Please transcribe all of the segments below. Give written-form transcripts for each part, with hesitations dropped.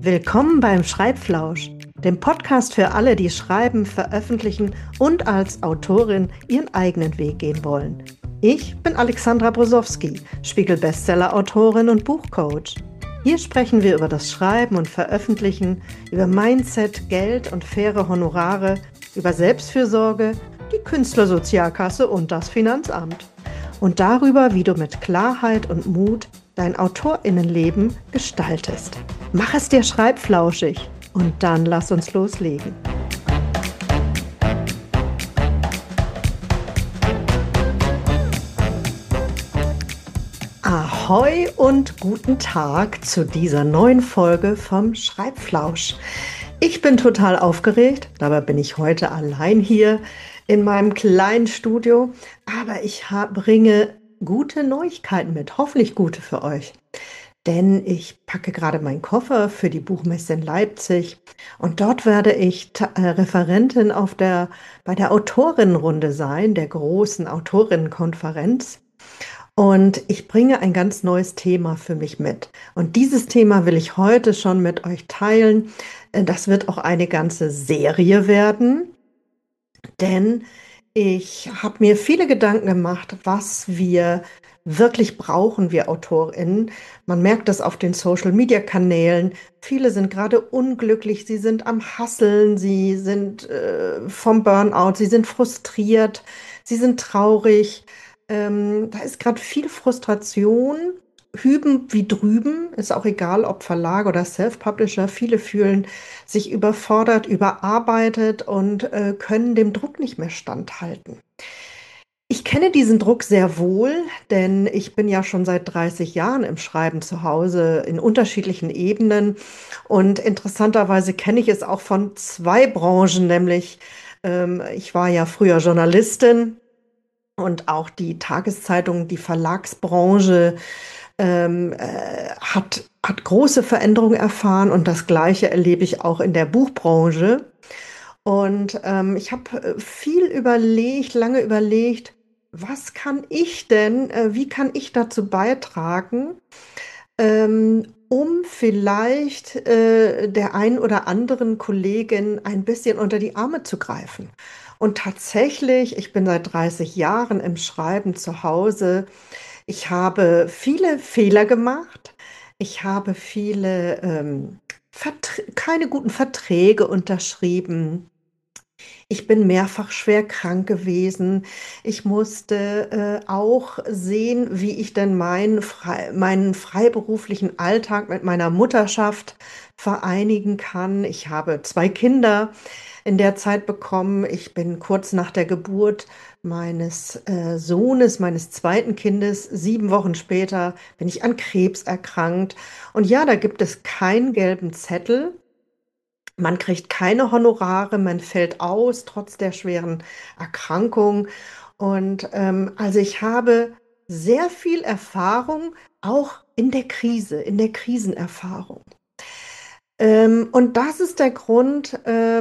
Willkommen beim Schreibflausch, dem Podcast für alle, die schreiben, veröffentlichen und als Autorin ihren eigenen Weg gehen wollen. Ich bin Alexandra Brosowski, Spiegel-Bestseller-Autorin und Buchcoach. Hier sprechen wir über das Schreiben und Veröffentlichen, über Mindset, Geld und faire Honorare, über Selbstfürsorge, die Künstlersozialkasse und das Finanzamt. Und darüber, wie du mit Klarheit und Mut dein AutorInnenleben gestaltest. Mach es dir schreibflauschig und dann lass uns loslegen. Ahoi und guten Tag zu dieser neuen Folge vom Schreibflausch. Ich bin total aufgeregt, dabei bin ich heute allein hier in meinem kleinen Studio, aber ich bringe gute Neuigkeiten mit, hoffentlich gute für euch. Denn ich packe gerade meinen Koffer für die Buchmesse in Leipzig und dort werde ich Referentin bei der Autorinnenrunde sein, der großen Autorinnenkonferenz. Und ich bringe ein ganz neues Thema für mich mit. Und dieses Thema will ich heute schon mit euch teilen. Das wird auch eine ganze Serie werden, denn ich habe mir viele Gedanken gemacht, was wir wirklich brauchen, wir AutorInnen. Man merkt das auf den Social-Media-Kanälen. Viele sind gerade unglücklich, sie sind am Hasseln, sie sind vom Burnout, sie sind frustriert, sie sind traurig. Da ist gerade viel Frustration, hüben wie drüben, ist auch egal, ob Verlag oder Self-Publisher. Viele fühlen sich überfordert, überarbeitet und können dem Druck nicht mehr standhalten. Ich kenne diesen Druck sehr wohl, denn ich bin ja schon seit 30 Jahren im Schreiben zu Hause in unterschiedlichen Ebenen und interessanterweise kenne ich es auch von zwei Branchen, nämlich ich war ja früher Journalistin und auch die Tageszeitung, die Verlagsbranche hat große Veränderungen erfahren und das Gleiche erlebe ich auch in der Buchbranche. Und ich habe viel überlegt, lange überlegt, was kann ich denn, wie kann ich dazu beitragen, um vielleicht der ein oder anderen Kollegin ein bisschen unter die Arme zu greifen. Und tatsächlich, ich bin seit 30 Jahren im Schreiben zu Hause. Ich habe viele Fehler gemacht. Ich habe viele keine guten Verträge unterschrieben. Ich bin mehrfach schwer krank gewesen. Ich musste auch sehen, wie ich denn meinen freiberuflichen Alltag mit meiner Mutterschaft vereinigen kann. Ich habe zwei Kinder in der Zeit bekommen. Ich bin kurz nach der Geburt meines Sohnes, meines zweiten Kindes, 7 Wochen später, bin ich an Krebs erkrankt. Und ja, da gibt es keinen gelben Zettel. Man kriegt keine Honorare, man fällt aus, trotz der schweren Erkrankung. Und also ich habe sehr viel Erfahrung, auch in der Krise, in der Krisenerfahrung. Und das ist der Grund,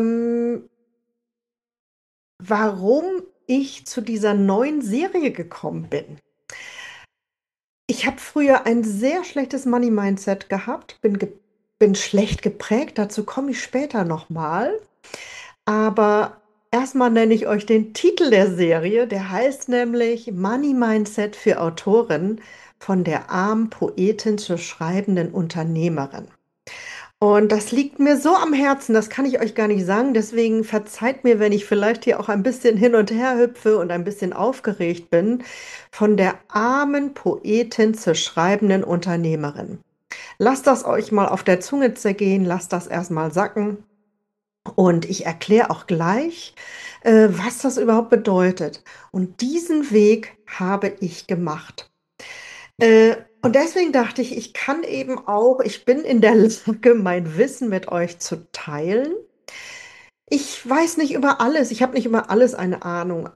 warum ich zu dieser neuen Serie gekommen bin. Ich habe früher ein sehr schlechtes Money-Mindset gehabt, bin schlecht geprägt, dazu komme ich später nochmal. Aber erstmal nenne ich euch den Titel der Serie, der heißt nämlich Money Mindset für Autoren von der armen Poetin zur schreibenden Unternehmerin. Und das liegt mir so am Herzen, das kann ich euch gar nicht sagen. Deswegen verzeiht mir, wenn ich vielleicht hier auch ein bisschen hin und her hüpfe und ein bisschen aufgeregt bin. Von der armen Poetin zur schreibenden Unternehmerin. Lasst das euch mal auf der Zunge zergehen, lasst das erstmal sacken. Und ich erkläre auch gleich, was das überhaupt bedeutet. Und diesen Weg habe ich gemacht. Und deswegen dachte ich, ich bin in der Lage, mein Wissen mit euch zu teilen. Ich weiß nicht über alles, ich habe nicht über alles eine Ahnung.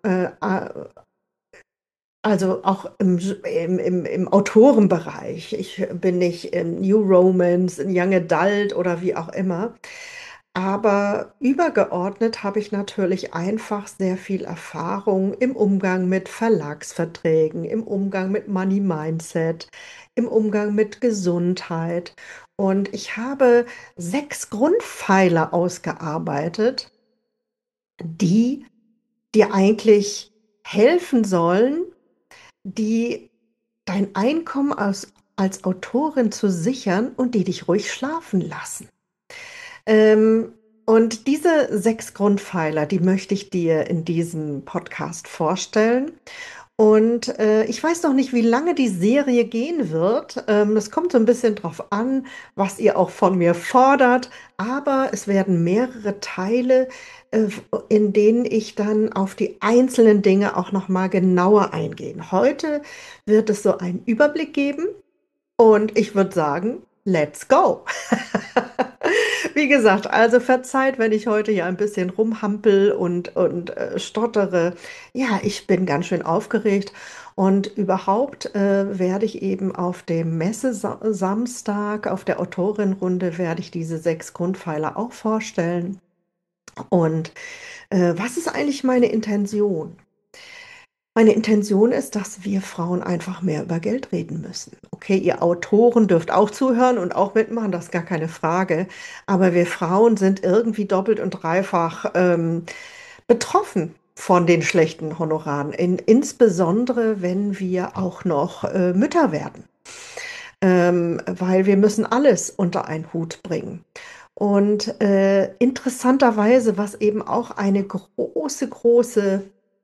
Also auch im Autorenbereich. Ich bin nicht in New Romance, in Young Adult oder wie auch immer. Aber übergeordnet habe ich natürlich einfach sehr viel Erfahrung im Umgang mit Verlagsverträgen, im Umgang mit Money Mindset, im Umgang mit Gesundheit. Und ich habe 6 Grundpfeiler ausgearbeitet, die dir eigentlich helfen sollen, die dein Einkommen als Autorin zu sichern und die dich ruhig schlafen lassen. Ähm, und diese 6 Grundpfeiler, die möchte ich dir in diesem Podcast vorstellen. Und ich weiß noch nicht, wie lange die Serie gehen wird. Es kommt so ein bisschen drauf an, was ihr auch von mir fordert. Aber es werden mehrere Teile, in denen ich dann auf die einzelnen Dinge auch noch mal genauer eingehe. Heute wird es so einen Überblick geben und ich würde sagen, let's go. Wie gesagt, also verzeiht, wenn ich heute hier ein bisschen rumhampel und stottere. Ja, ich bin ganz schön aufgeregt und überhaupt werde ich eben auf dem Messe-Samstag, auf der Autorenrunde, werde ich diese 6 Grundpfeiler auch vorstellen. Und was ist eigentlich meine Intention? Meine Intention ist, dass wir Frauen einfach mehr über Geld reden müssen. Okay, ihr Autoren dürft auch zuhören und auch mitmachen, das ist gar keine Frage. Aber wir Frauen sind irgendwie doppelt und dreifach betroffen von den schlechten Honoraren, insbesondere wenn wir auch noch Mütter werden, weil wir müssen alles unter einen Hut bringen. Und interessanterweise, was eben auch eine große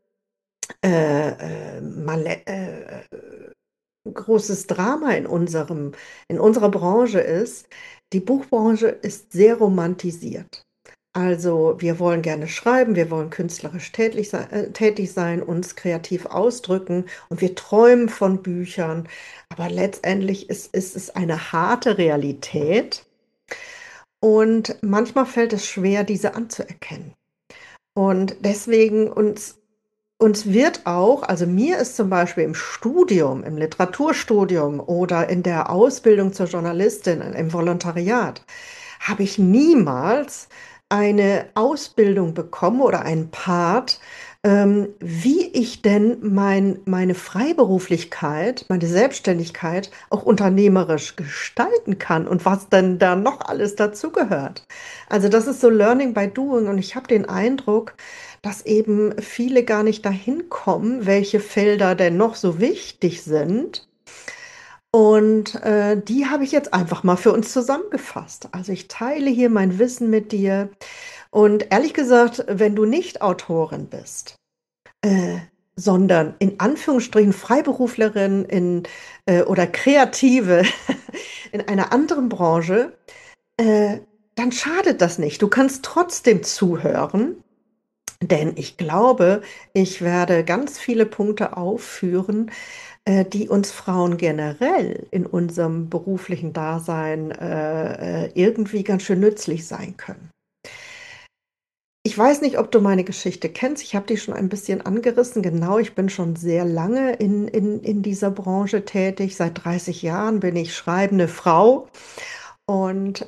großes Drama in unserer Branche ist, die Buchbranche ist sehr romantisiert. Also wir wollen gerne schreiben, wir wollen künstlerisch tätig sein, uns kreativ ausdrücken und wir träumen von Büchern, aber letztendlich ist es eine harte Realität und manchmal fällt es schwer, diese anzuerkennen. Und deswegen uns wird auch, also mir ist zum Beispiel im Studium, im Literaturstudium oder in der Ausbildung zur Journalistin, im Volontariat, habe ich niemals eine Ausbildung bekommen oder einen Part, wie ich denn meine Freiberuflichkeit, meine Selbstständigkeit auch unternehmerisch gestalten kann und was denn da noch alles dazugehört. Also das ist so Learning by Doing und ich habe den Eindruck, dass eben viele gar nicht dahin kommen, welche Felder denn noch so wichtig sind. Und die habe ich jetzt einfach mal für uns zusammengefasst. Also ich teile hier mein Wissen mit dir. Und ehrlich gesagt, wenn du nicht Autorin bist, äh, sondern in Anführungsstrichen Freiberuflerin oder Kreative in einer anderen Branche, äh, dann schadet das nicht. Du kannst trotzdem zuhören, denn ich glaube, ich werde ganz viele Punkte aufführen, die uns Frauen generell in unserem beruflichen Dasein irgendwie ganz schön nützlich sein können. Ich weiß nicht, ob du meine Geschichte kennst. Ich habe die schon ein bisschen angerissen. Genau, ich bin schon sehr lange in dieser Branche tätig. Seit 30 Jahren bin ich schreibende Frau und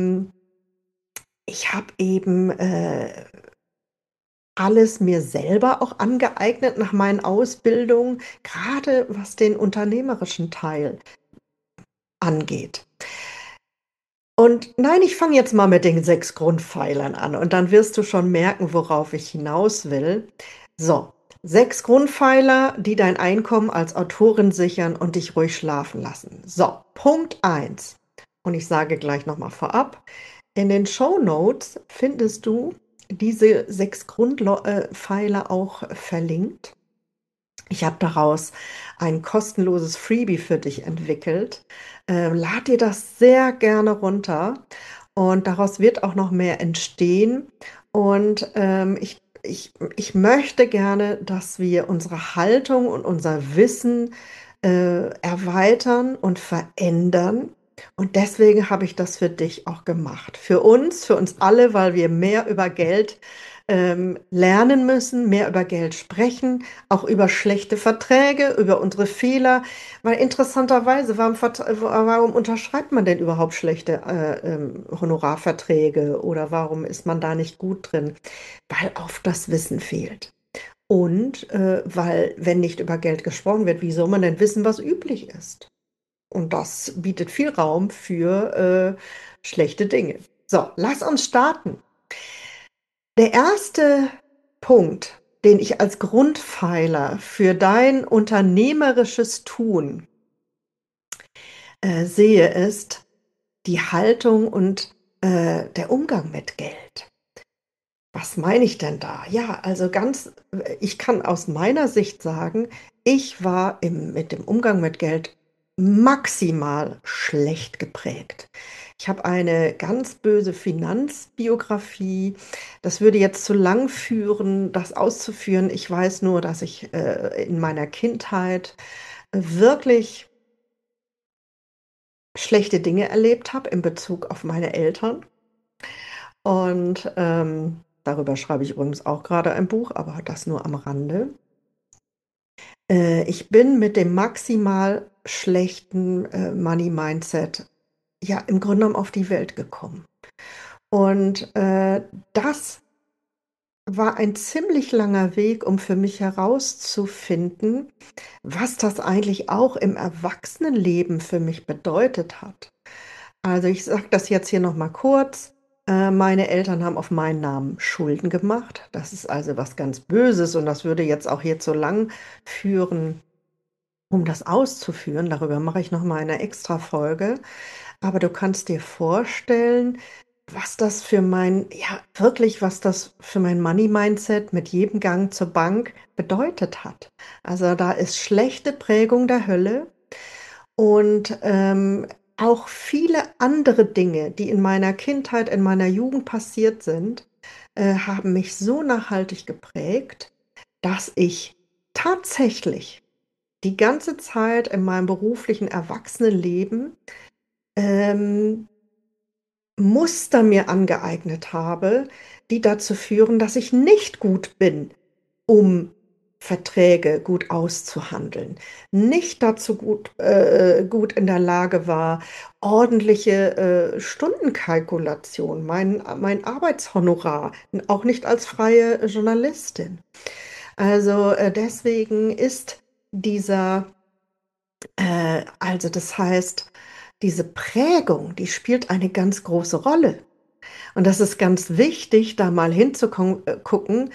ich habe eben alles mir selber auch angeeignet nach meinen Ausbildungen, gerade was den unternehmerischen Teil angeht. Und nein, ich fange jetzt mal mit den 6 Grundpfeilern an und dann wirst du schon merken, worauf ich hinaus will. So, 6 Grundpfeiler, die dein Einkommen als Autorin sichern und dich ruhig schlafen lassen. So, Punkt eins. Und ich sage gleich nochmal vorab, in den Shownotes findest du diese 6 Grundpfeiler auch verlinkt. Ich habe daraus ein kostenloses Freebie für dich entwickelt. Lad dir das sehr gerne runter und daraus wird auch noch mehr entstehen. Und ich möchte gerne, dass wir unsere Haltung und unser Wissen erweitern und verändern. Und deswegen habe ich das für dich auch gemacht. Für uns alle, weil wir mehr über Geld lernen müssen, mehr über Geld sprechen, auch über schlechte Verträge, über unsere Fehler. Weil interessanterweise, warum unterschreibt man denn überhaupt schlechte Honorarverträge oder warum ist man da nicht gut drin? Weil oft das Wissen fehlt. Und weil, wenn nicht über Geld gesprochen wird, wie soll man denn wissen, was üblich ist? Und das bietet viel Raum für schlechte Dinge. So, lass uns starten. Der erste Punkt, den ich als Grundpfeiler für dein unternehmerisches Tun sehe, ist die Haltung und der Umgang mit Geld. Was meine ich denn da? Ja, also ich kann aus meiner Sicht sagen, ich war mit dem Umgang mit Geld maximal schlecht geprägt. Ich habe eine ganz böse Finanzbiografie. Das würde jetzt zu lang führen, das auszuführen. Ich weiß nur, dass ich in meiner Kindheit wirklich schlechte Dinge erlebt habe in Bezug auf meine Eltern. Und darüber schreibe ich übrigens auch gerade ein Buch, aber das nur am Rande. Ich bin mit dem maximal schlechten Money-Mindset ja im Grunde genommen auf die Welt gekommen. Und das war ein ziemlich langer Weg, um für mich herauszufinden, was das eigentlich auch im Erwachsenenleben für mich bedeutet hat. Also ich sage das jetzt hier noch mal kurz. Meine Eltern haben auf meinen Namen Schulden gemacht. Das ist also was ganz Böses und das würde jetzt auch hier zu lang führen, um das auszuführen. Darüber mache ich noch mal eine Extra-Folge. Aber du kannst dir vorstellen, was das für ja, wirklich, was das für mein Money-Mindset mit jedem Gang zur Bank bedeutet hat. Also da ist schlechte Prägung der Hölle und auch viele andere Dinge, die in meiner Kindheit, in meiner Jugend passiert sind, haben mich so nachhaltig geprägt, dass ich tatsächlich die ganze Zeit in meinem beruflichen Erwachsenenleben ähm, Muster mir angeeignet habe, die dazu führen, dass ich nicht gut bin, um Verträge gut auszuhandeln, nicht dazu gut in der Lage war, ordentliche Stundenkalkulation, mein Arbeitshonorar, auch nicht als freie Journalistin. Also deswegen ist dieser, also das heißt, diese Prägung, die spielt eine ganz große Rolle. Und das ist ganz wichtig, da mal hinzugucken,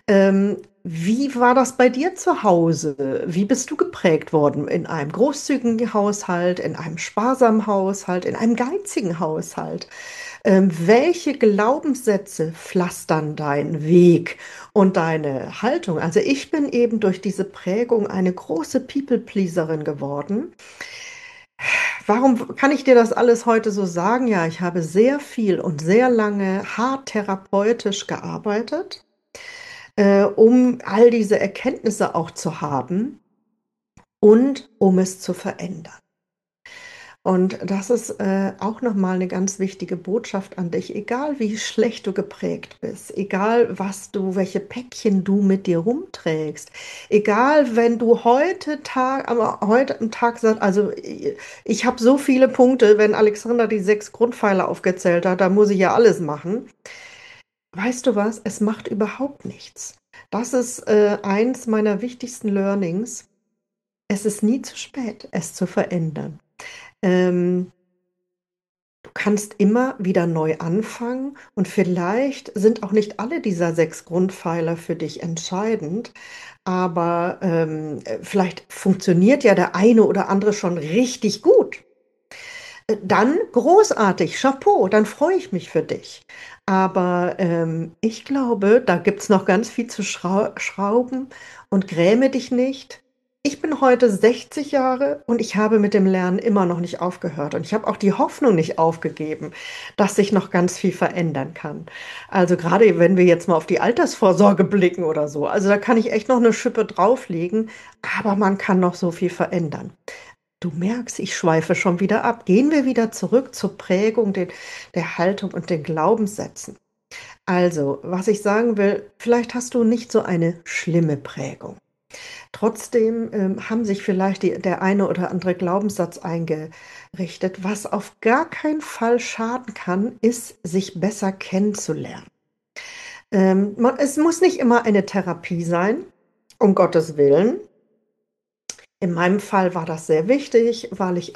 wie war das bei dir zu Hause? Wie bist du geprägt worden? In einem großzügigen Haushalt, in einem sparsamen Haushalt, in einem geizigen Haushalt? Welche Glaubenssätze pflastern deinen Weg und deine Haltung? Also ich bin eben durch diese Prägung eine große People-Pleaserin geworden. Warum kann ich dir das alles heute so sagen? Ja, ich habe sehr viel und sehr lange hart therapeutisch gearbeitet, um all diese Erkenntnisse auch zu haben und um es zu verändern. Und das ist auch nochmal eine ganz wichtige Botschaft an dich, egal wie schlecht du geprägt bist, egal welche Päckchen du mit dir rumträgst, egal wenn du aber heute am Tag sagst, also ich habe so viele Punkte, wenn Alexander die 6 Grundpfeiler aufgezählt hat, da muss ich ja alles machen. Weißt du was? Es macht überhaupt nichts. Das ist eins meiner wichtigsten Learnings. Es ist nie zu spät, es zu verändern. Ähm, Du kannst immer wieder neu anfangen und vielleicht sind auch nicht alle dieser 6 Grundpfeiler für dich entscheidend, aber vielleicht funktioniert ja der eine oder andere schon richtig gut. Dann großartig, Chapeau, dann freue ich mich für dich. Aber ich glaube, da gibt es noch ganz viel zu schrauben und gräme dich nicht. Ich bin heute 60 Jahre und ich habe mit dem Lernen immer noch nicht aufgehört. Und ich habe auch die Hoffnung nicht aufgegeben, dass sich noch ganz viel verändern kann. Also gerade wenn wir jetzt mal auf die Altersvorsorge blicken oder so. Also da kann ich echt noch eine Schippe drauflegen, aber man kann noch so viel verändern. Du merkst, ich schweife schon wieder ab. Gehen wir wieder zurück zur Prägung der Haltung und den Glaubenssätzen. Also, was ich sagen will, vielleicht hast du nicht so eine schlimme Prägung. Trotzdem haben sich vielleicht der eine oder andere Glaubenssatz eingerichtet. Was auf gar keinen Fall schaden kann, ist, sich besser kennenzulernen. Es muss nicht immer eine Therapie sein, um Gottes Willen. In meinem Fall war das sehr wichtig,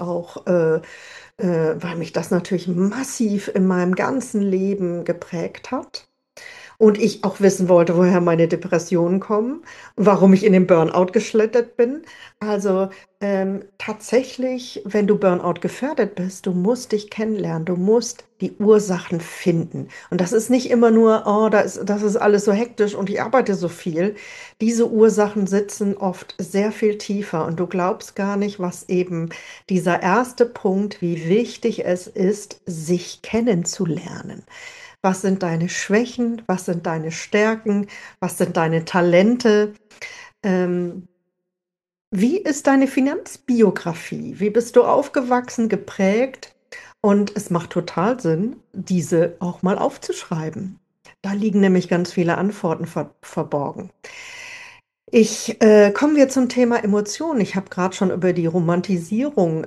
weil mich das natürlich massiv in meinem ganzen Leben geprägt hat. Und ich auch wissen wollte, woher meine Depressionen kommen, warum ich in den Burnout geschlittert bin. Also tatsächlich, wenn du Burnout gefährdet bist, du musst dich kennenlernen, du musst die Ursachen finden. Und das ist nicht immer nur, oh, das ist alles so hektisch und ich arbeite so viel. Diese Ursachen sitzen oft sehr viel tiefer und du glaubst gar nicht, was eben dieser erste Punkt, wie wichtig es ist, sich kennenzulernen. Was sind deine Schwächen? Was sind deine Stärken? Was sind deine Talente? Ähm, Wie ist deine Finanzbiografie? Wie bist du aufgewachsen, geprägt? Und es macht total Sinn, diese auch mal aufzuschreiben. Da liegen nämlich ganz viele Antworten verborgen. Kommen wir zum Thema Emotionen. Ich habe gerade schon über die Romantisierung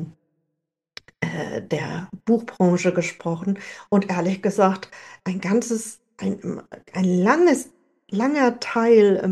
der Buchbranche gesprochen und ehrlich gesagt, ein ganzes, ein langer Teil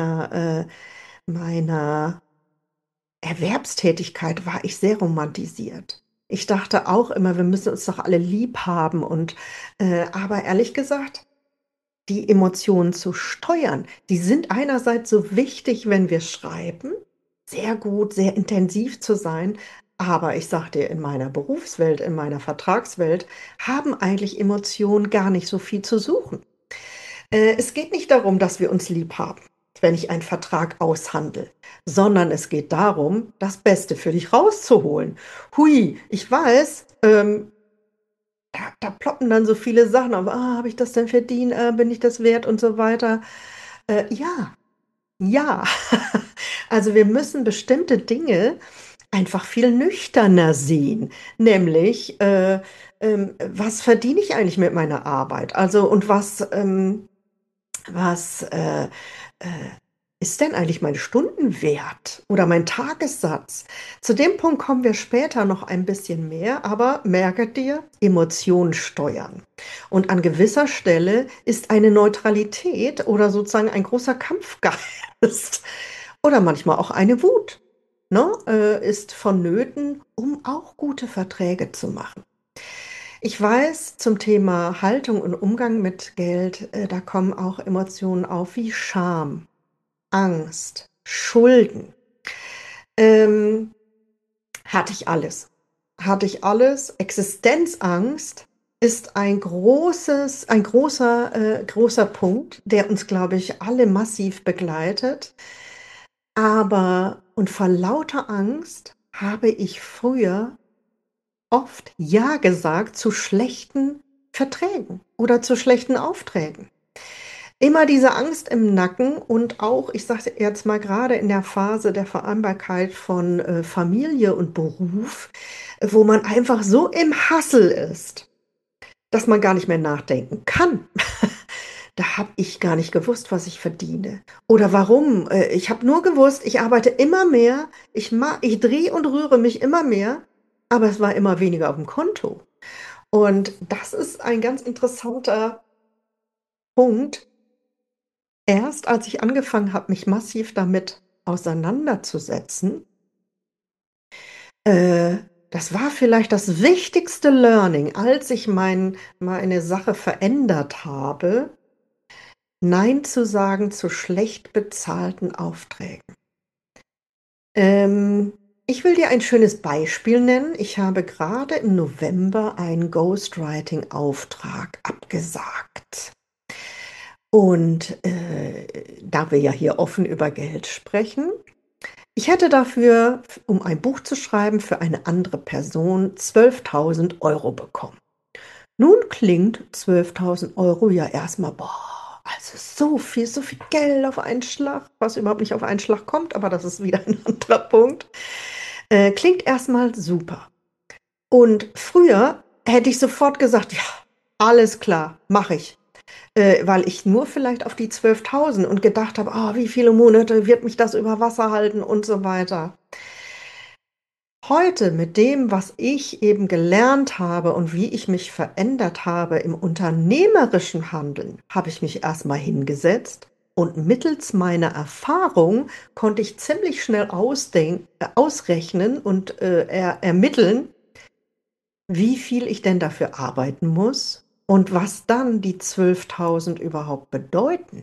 meiner Erwerbstätigkeit war ich sehr romantisiert. Ich dachte auch immer, wir müssen uns doch alle lieb haben aber ehrlich gesagt, die Emotionen zu steuern, die sind einerseits so wichtig, wenn wir schreiben, sehr gut, sehr intensiv zu sein. Aber ich sage dir, in meiner Berufswelt, in meiner Vertragswelt haben eigentlich Emotionen gar nicht so viel zu suchen. Es geht nicht darum, dass wir uns lieb haben, wenn ich einen Vertrag aushandle, sondern es geht darum, das Beste für dich rauszuholen. Hui, ich weiß, da ploppen dann so viele Sachen auf. Ah, habe ich das denn verdient? Bin ich das wert und so weiter? Ja, ja. Also wir müssen bestimmte Dinge einfach viel nüchterner sehen, nämlich was verdiene ich eigentlich mit meiner Arbeit? Also und was ist denn eigentlich mein Stundenwert oder mein Tagessatz? Zu dem Punkt kommen wir später noch ein bisschen mehr, aber merke dir, Emotionen steuern. Und an gewisser Stelle ist eine Neutralität oder sozusagen ein großer Kampfgeist oder manchmal auch eine Wut, ne, ist vonnöten, um auch gute Verträge zu machen. Ich weiß, zum Thema Haltung und Umgang mit Geld, da kommen auch Emotionen auf wie Scham, Angst, Schulden. Ähm, Hatte ich alles. Hatte ich alles. Existenzangst ist großer Punkt, der uns, glaube ich, alle massiv begleitet. Und vor lauter Angst habe ich früher oft Ja gesagt zu schlechten Verträgen oder zu schlechten Aufträgen. Immer diese Angst im Nacken und auch, ich sage jetzt mal gerade in der Phase der Vereinbarkeit von Familie und Beruf, wo man einfach so im Hassel ist, dass man gar nicht mehr nachdenken kann. Da habe ich gar nicht gewusst, was ich verdiene. Oder warum. Ich habe nur gewusst, ich arbeite immer mehr, ich drehe und rühre mich immer mehr, aber es war immer weniger auf dem Konto. Und das ist ein ganz interessanter Punkt. Erst als ich angefangen habe, mich massiv damit auseinanderzusetzen, äh, das war vielleicht das wichtigste Learning, als ich meine Sache verändert habe, Nein zu sagen zu schlecht bezahlten Aufträgen. Ähm, Ich will dir ein schönes Beispiel nennen. Ich habe gerade im November einen Ghostwriting-Auftrag abgesagt. Und da wir ja hier offen über Geld sprechen, ich hätte dafür, um ein Buch zu schreiben, für eine andere Person 12.000 € bekommen. Nun klingt 12.000 Euro ja erstmal, boah, also so viel Geld auf einen Schlag, was überhaupt nicht auf einen Schlag kommt, aber das ist wieder ein anderer Punkt. Klingt erstmal super. Und früher hätte ich sofort gesagt, ja, alles klar, mache ich. weil ich nur vielleicht auf die 12.000 und gedacht habe, wie viele Monate wird mich das über Wasser halten und so weiter. Heute mit dem, was ich eben gelernt habe und wie ich mich verändert habe im unternehmerischen Handeln, habe ich mich erstmal hingesetzt und mittels meiner Erfahrung konnte ich ziemlich schnell ausrechnen und ermitteln, wie viel ich denn dafür arbeiten muss und was dann die 12.000 überhaupt bedeuten.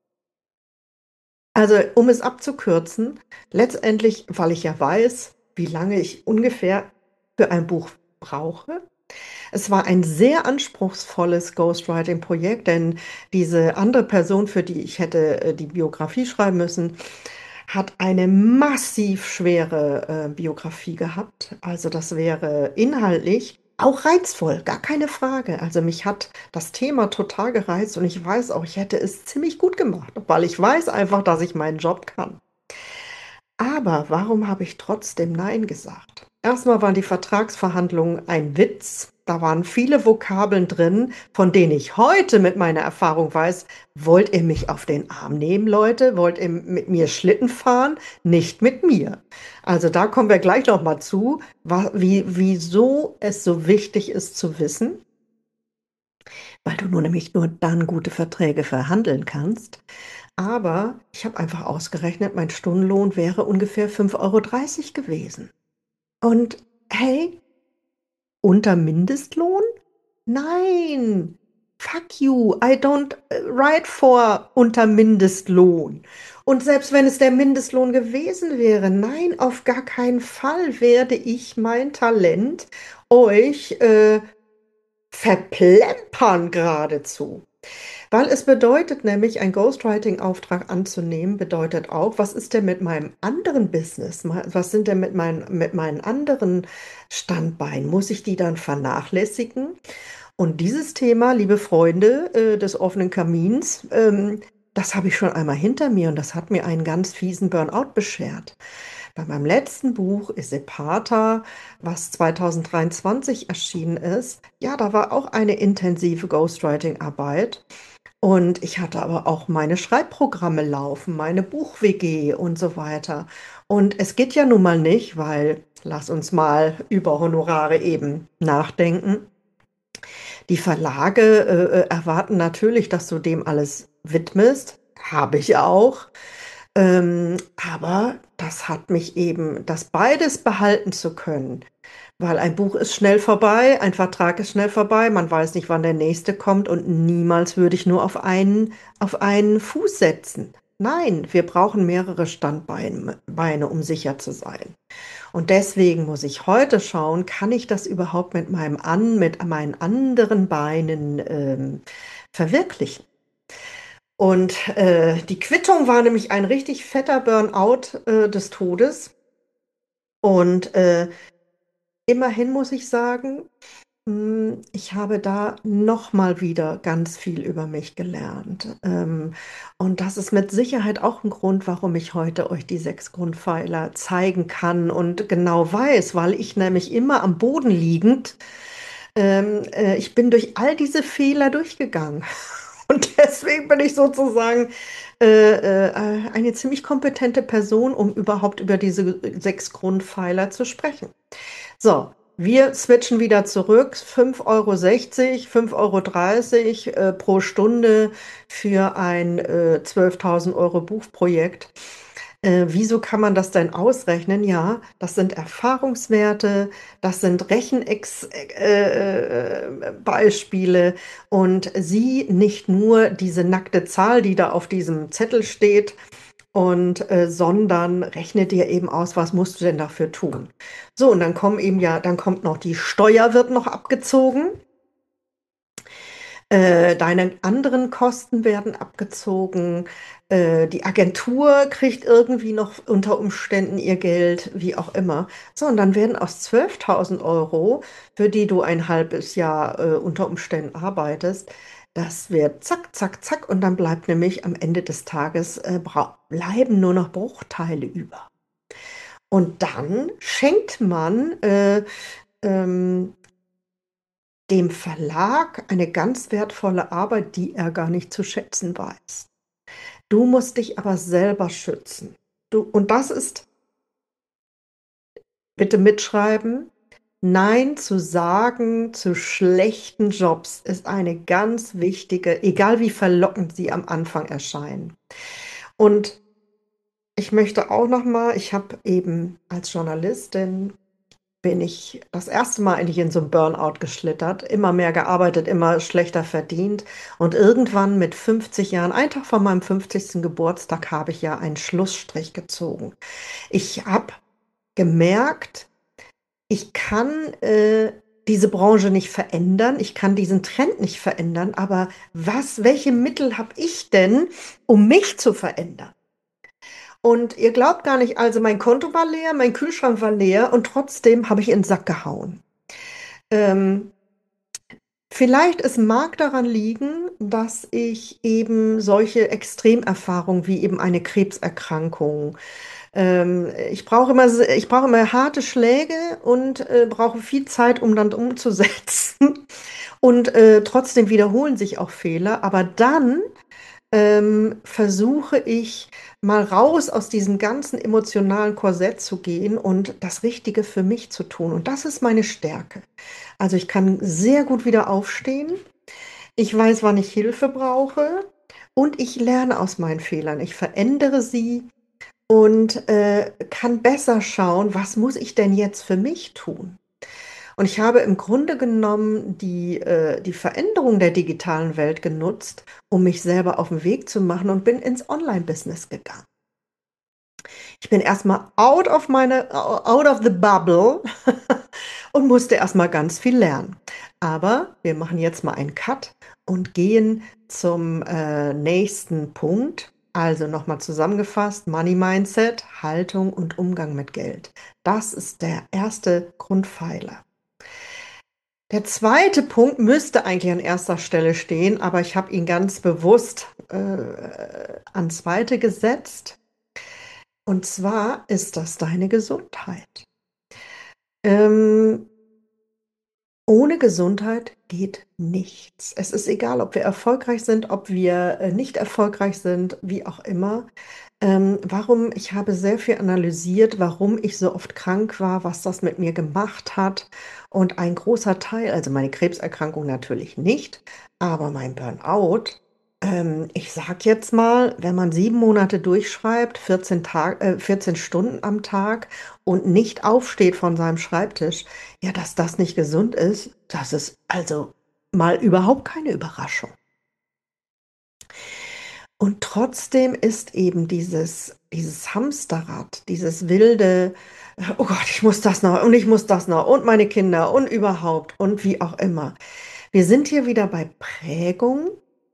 Also, um es abzukürzen, letztendlich, weil ich ja weiß, wie lange ich ungefähr für ein Buch brauche. Es war ein sehr anspruchsvolles Ghostwriting-Projekt, denn diese andere Person, für die ich hätte, die Biografie schreiben müssen, hat eine massiv schwere, Biografie gehabt. Also, das wäre inhaltlich auch reizvoll, gar keine Frage. Also, mich hat das Thema total gereizt und ich weiß auch, ich hätte es ziemlich gut gemacht, weil ich weiß einfach, dass ich meinen Job kann. Aber warum habe ich trotzdem nein gesagt? Erstmal waren die Vertragsverhandlungen ein Witz. Da waren viele Vokabeln drin, von denen ich heute mit meiner Erfahrung weiß: „Wollt ihr mich auf den Arm nehmen, Leute? Wollt ihr mit mir Schlitten fahren? Nicht mit mir." Also, da kommen wir gleich noch mal zu, wieso es so wichtig ist zu wissen, weil du nämlich nur dann gute Verträge verhandeln kannst. Aber ich habe einfach ausgerechnet, mein Stundenlohn wäre ungefähr 5,30 € gewesen. Und hey, unter Mindestlohn? Nein, fuck you, I don't write for unter Mindestlohn. Und selbst wenn es der Mindestlohn gewesen wäre, nein, auf gar keinen Fall werde ich mein Talent euch verplempern geradezu. Weil es bedeutet nämlich, einen Ghostwriting-Auftrag anzunehmen, bedeutet auch, was ist denn mit meinem anderen Business? Was sind denn mit meinen anderen Standbeinen? Muss ich die dann vernachlässigen? Und dieses Thema, liebe Freunde, des offenen Kamins, das habe ich schon einmal hinter mir und das hat mir einen ganz fiesen Burnout beschert. Bei meinem letzten Buch Isepata, was 2023 erschienen ist, ja, da war auch eine intensive Ghostwriting-Arbeit. Und ich hatte aber auch meine Schreibprogramme laufen, meine Buch-WG und so weiter. Und es geht ja nun mal nicht, weil lass uns mal über Honorare eben nachdenken. Die Verlage, erwarten natürlich, dass du dem alles widmest. Habe ich auch. Aber das hat mich eben das beides behalten zu können, weil ein Buch ist schnell vorbei, ein Vertrag ist schnell vorbei, man weiß nicht, wann der nächste kommt und niemals würde ich nur auf einen Fuß setzen. Nein, wir brauchen mehrere Standbeine, um sicher zu sein. Und deswegen muss ich heute schauen, kann ich das überhaupt mit meinen anderen Beinen verwirklichen? Und die Quittung war nämlich ein richtig fetter Burnout des Todes. Und immerhin muss ich sagen, ich habe da noch mal wieder ganz viel über mich gelernt. Und das ist mit Sicherheit auch ein Grund, warum ich heute euch die 6 Grundpfeiler zeigen kann und genau weiß, weil ich nämlich immer am Boden liegend, ich bin durch all diese Fehler durchgegangen. Und deswegen bin ich sozusagen eine ziemlich kompetente Person, um überhaupt über diese 6 Grundpfeiler zu sprechen. So, wir switchen wieder zurück. 5,60 €, 5,30 € pro Stunde für ein 12.000 € Buchprojekt. Wieso kann man das denn ausrechnen? Ja, das sind Erfahrungswerte, das sind Beispiele und sieh nicht nur diese nackte Zahl, die da auf diesem Zettel steht, und sondern rechne dir eben aus, was musst du denn dafür tun. So, und dann kommt noch die Steuer wird noch abgezogen. Deine anderen Kosten werden abgezogen. Die Agentur kriegt irgendwie noch unter Umständen ihr Geld, wie auch immer. So, und dann werden aus 12.000 €, für die du ein halbes Jahr unter Umständen arbeitest, das wird zack, zack, zack, und dann bleibt nämlich am Ende des Tages bleiben nur noch Bruchteile über. Und dann schenkt man ähm, dem Verlag eine ganz wertvolle Arbeit, die er gar nicht zu schätzen weiß. Du musst dich aber selber schützen. Und das ist, bitte mitschreiben, Nein zu sagen zu schlechten Jobs ist eine ganz wichtige, egal wie verlockend sie am Anfang erscheinen. Und ich möchte auch noch mal, ich habe eben als Journalistin bin ich das erste Mal eigentlich in so 'n Burnout geschlittert, immer mehr gearbeitet, immer schlechter verdient und irgendwann mit 50 Jahren, einen Tag vor meinem 50. Geburtstag, habe ich ja einen Schlussstrich gezogen. Ich habe gemerkt, ich kann, diese Branche nicht verändern, ich kann diesen Trend nicht verändern, aber welche Mittel habe ich denn, um mich zu verändern? Und ihr glaubt gar nicht, also mein Konto war leer, mein Kühlschrank war leer und trotzdem habe ich in 'n Sack gehauen. Ähm, Vielleicht es mag daran liegen, dass ich eben solche Extremerfahrungen wie eben eine Krebserkrankung, ich brauche immer harte Schläge und, brauche viel Zeit, um dann umzusetzen. Und, trotzdem wiederholen sich auch Fehler, aber dann versuche ich mal raus aus diesem ganzen emotionalen Korsett zu gehen und das Richtige für mich zu tun. Und das ist meine Stärke. Also ich kann sehr gut wieder aufstehen. Ich weiß, wann ich Hilfe brauche und ich lerne aus meinen Fehlern. Ich verändere sie und kann besser schauen, was muss ich denn jetzt für mich tun? Und ich habe im Grunde genommen die Veränderung der digitalen Welt genutzt, um mich selber auf 'n Weg zu machen und bin ins Online-Business gegangen. Ich bin erst mal out of the bubble und musste erst mal ganz viel lernen. Aber wir machen jetzt mal einen Cut und gehen zum, nächsten Punkt. Also noch mal zusammengefasst: Money Mindset, Haltung und Umgang mit Geld. Das ist der erste Grundpfeiler. Der zweite Punkt müsste eigentlich an erster Stelle stehen, aber ich habe ihn ganz bewusst, an zweite gesetzt. Und zwar ist das deine Gesundheit. Ähm, Ohne Gesundheit geht nichts. Es ist egal, ob wir erfolgreich sind, ob wir, nicht erfolgreich sind, wie auch immer. Ich habe sehr viel analysiert, warum ich so oft krank war, was das mit mir gemacht hat. Und ein großer Teil, also meine Krebserkrankung natürlich nicht, aber mein Burnout, ich sage jetzt mal, wenn man 7 Monate durchschreibt, 14 Stunden am Tag und nicht aufsteht von seinem Schreibtisch, ja, dass das nicht gesund ist, das ist also mal überhaupt keine Überraschung. Und trotzdem ist eben dieses Hamsterrad, dieses wilde: „Oh Gott, ich muss das noch und ich muss das noch und meine Kinder und überhaupt“ und wie auch immer. Wir sind hier wieder bei Prägung.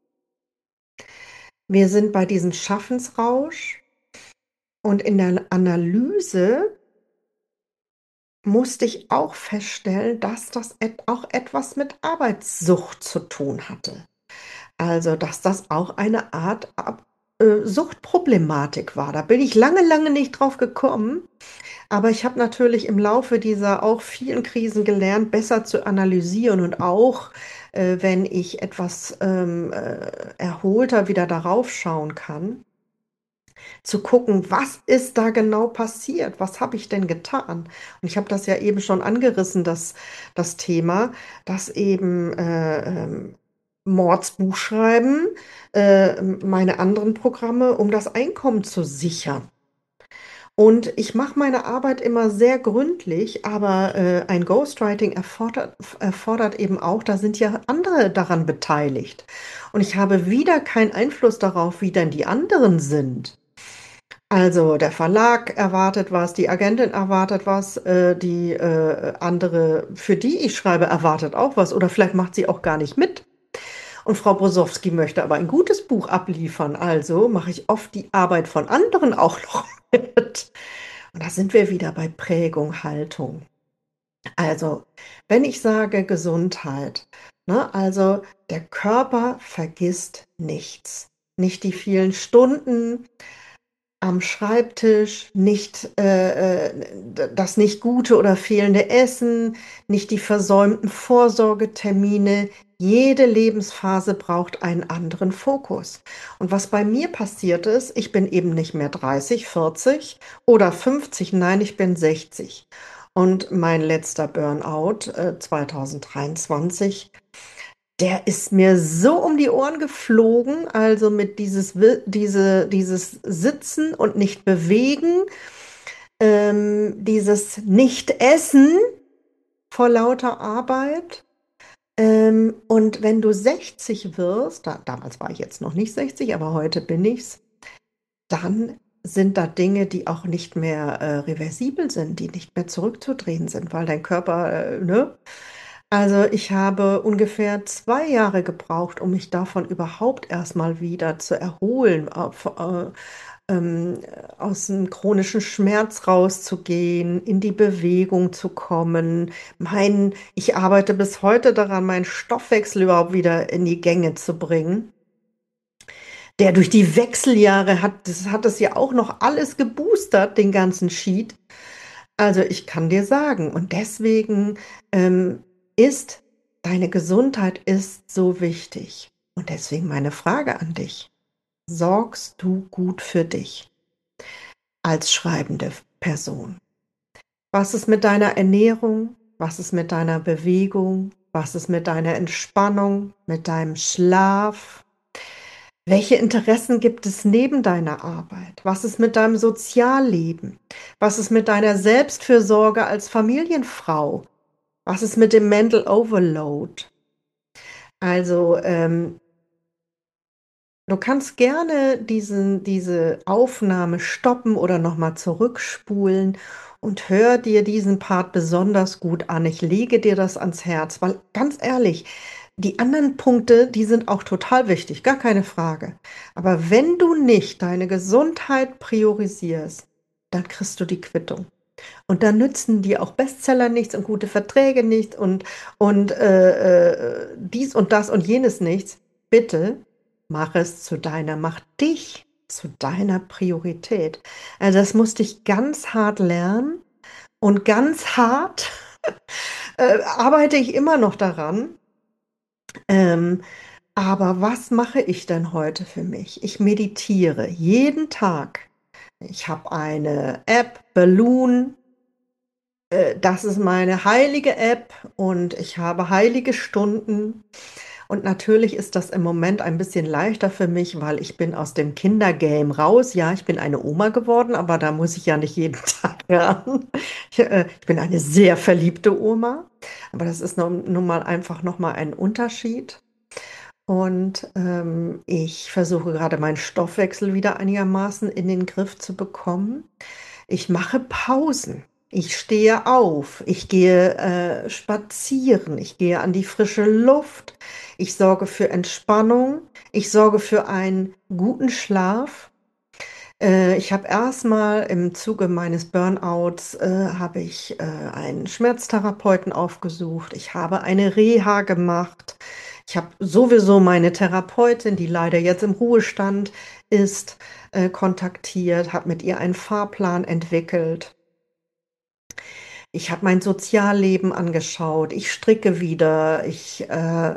Wir sind bei diesem Schaffensrausch und in der Analyse musste ich auch feststellen, dass das auch etwas mit Arbeitssucht zu tun hatte. Also, dass das auch eine Art Suchtproblematik war. Da bin ich lange, lange nicht drauf gekommen, aber ich habe natürlich im Laufe dieser auch vielen Krisen gelernt, besser zu analysieren und auch, wenn ich etwas, erholter wieder darauf schauen kann, zu gucken, was ist da genau passiert? Was habe ich denn getan? Und ich habe das ja eben schon angerissen, das Thema, dass eben, Mordsbuch schreiben, meine anderen Programme, um das Einkommen zu sichern. Und ich mache meine Arbeit immer sehr gründlich, aber, ein Ghostwriting erfordert eben auch, da sind ja andere daran beteiligt. Und ich habe wieder keinen Einfluss darauf, wie denn die anderen sind. Also, der Verlag erwartet was, die Agentin erwartet was, die, andere, für die ich schreibe, erwartet auch was oder vielleicht macht sie auch gar nicht mit. Und Frau Brosowski möchte aber ein gutes Buch abliefern, also mache ich oft die Arbeit von anderen auch noch mit. Und da sind wir wieder bei Prägung, Haltung. Also, wenn ich sage Gesundheit, ne, also der Körper vergisst nichts. Nicht die vielen Stunden, am Schreibtisch, nicht das nicht gute oder fehlende Essen, nicht die versäumten Vorsorgetermine. Jede Lebensphase braucht einen anderen Fokus. Und was bei mir passiert ist, ich bin eben nicht mehr 30, 40 oder 50, nein, ich bin 60. Und mein letzter Burnout 2023, der ist mir so um die Ohren geflogen, also mit dieses Sitzen und nicht bewegen, dieses Nicht-Essen vor lauter Arbeit. Und wenn du 60 wirst, damals war ich jetzt noch nicht 60, aber heute bin ich's, dann sind da Dinge, die auch nicht mehr reversibel sind, die nicht mehr zurückzudrehen sind, weil dein Körper, ne? Also ich habe ungefähr 2 Jahre gebraucht, um mich davon überhaupt erstmal wieder zu erholen, ähm, aus dem chronischen Schmerz rauszugehen, in die Bewegung zu kommen. Ich arbeite bis heute daran, meinen Stoffwechsel überhaupt wieder in die Gänge zu bringen. Der durch die Wechseljahre hat es ja auch noch alles geboostert, den ganzen Sheet. Also ich kann dir sagen, und deswegen ähm, ist deine Gesundheit ist so wichtig. Und deswegen meine Frage an dich. Sorgst du gut für dich als schreibende Person? Was ist mit deiner Ernährung? Was ist mit deiner Bewegung? Was ist mit deiner Entspannung, mit deinem Schlaf? Welche Interessen gibt es neben deiner Arbeit? Was ist mit deinem Sozialleben? Was ist mit deiner Selbstfürsorge als Familienfrau? Was ist mit dem Mental Overload? Also, du kannst gerne diese Aufnahme stoppen oder nochmal zurückspulen und hör dir diesen Part besonders gut an. Ich lege dir das ans Herz, weil ganz ehrlich, die anderen Punkte, die sind auch total wichtig, gar keine Frage. Aber wenn du nicht deine Gesundheit priorisierst, dann kriegst du die Quittung. Und dann nützen dir auch Bestseller nichts und gute Verträge nichts und dies und das und jenes nichts. Bitte mach dich zu deiner Priorität. Also das musste ich ganz hart lernen und ganz hart arbeite ich immer noch daran. Ähm, aber was mache ich denn heute für mich? Ich meditiere jeden Tag. Ich habe eine App, Balloon. Das ist meine heilige App und ich habe heilige Stunden. Und natürlich ist das im Moment ein bisschen leichter für mich, weil ich bin aus dem Kindergame raus. Ja, ich bin eine Oma geworden, aber da muss ich ja nicht jeden Tag ran. Ich bin eine sehr verliebte Oma, aber das ist nun mal einfach nochmal ein Unterschied. Und ich versuche gerade meinen Stoffwechsel wieder einigermaßen in den Griff zu bekommen. Ich mache Pausen. Ich stehe auf, ich gehe spazieren, ich gehe an die frische Luft, ich sorge für Entspannung, ich sorge für einen guten Schlaf. Ich habe erstmal im Zuge meines Burnouts habe ich einen Schmerztherapeuten aufgesucht. Ich habe eine Reha gemacht. Ich habe sowieso meine Therapeutin, die leider jetzt im Ruhestand ist, kontaktiert, habe mit ihr einen Fahrplan entwickelt. Ich habe mein Sozialleben angeschaut. Ich stricke wieder. Ich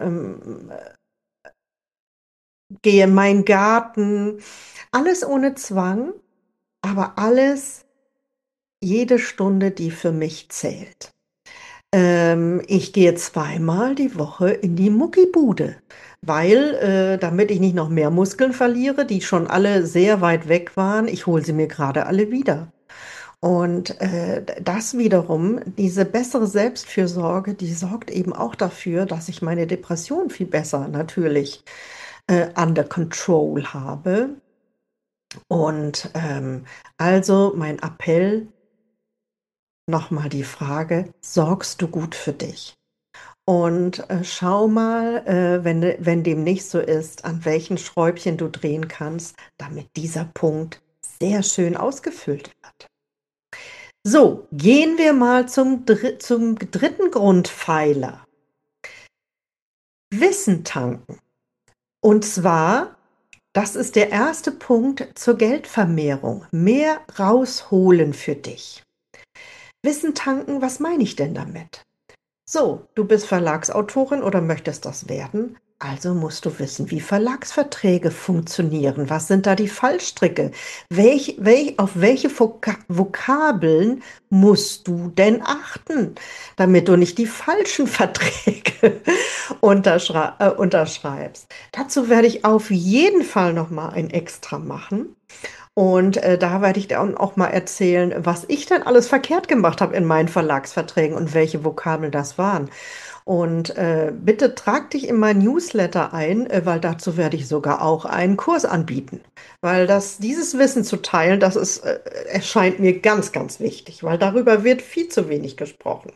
gehe in meinen Garten. Alles ohne Zwang, aber alles jede Stunde, die für mich zählt. Ich gehe zweimal die Woche in die Muckibude, weil, damit ich nicht noch mehr Muskeln verliere, die schon alle sehr weit weg waren, ich hole sie mir gerade alle wieder. Und das wiederum, diese bessere Selbstfürsorge, die sorgt eben auch dafür, dass ich meine Depression viel besser natürlich under control habe. Und also mein Appell, nochmal die Frage, sorgst du gut für dich? Und schau mal, wenn dem nicht so ist, an welchen Schräubchen du drehen kannst, damit dieser Punkt sehr schön ausgefüllt wird. So, gehen wir mal zum dritten Grundpfeiler. Wissen tanken. Und zwar Das ist der erste Punkt zur Geldvermehrung. Mehr rausholen für dich. Wissen tanken, was meine ich denn damit? So, du bist Verlagsautorin oder möchtest das werden? Also musst du wissen, wie Verlagsverträge funktionieren. Was sind da die Fallstricke? Auf welche Vokabeln musst du denn achten, damit du nicht die falschen Verträge unterschreibst? Dazu werde ich auf jeden Fall noch mal ein Extra machen. Und da werde ich dann auch mal erzählen, was ich denn alles verkehrt gemacht habe in meinen Verlagsverträgen und welche Vokabeln das waren. Und bitte trag dich in mein Newsletter ein, weil dazu werde ich sogar auch einen Kurs anbieten. Weil dieses Wissen zu teilen, erscheint mir ganz, ganz wichtig, weil darüber wird viel zu wenig gesprochen.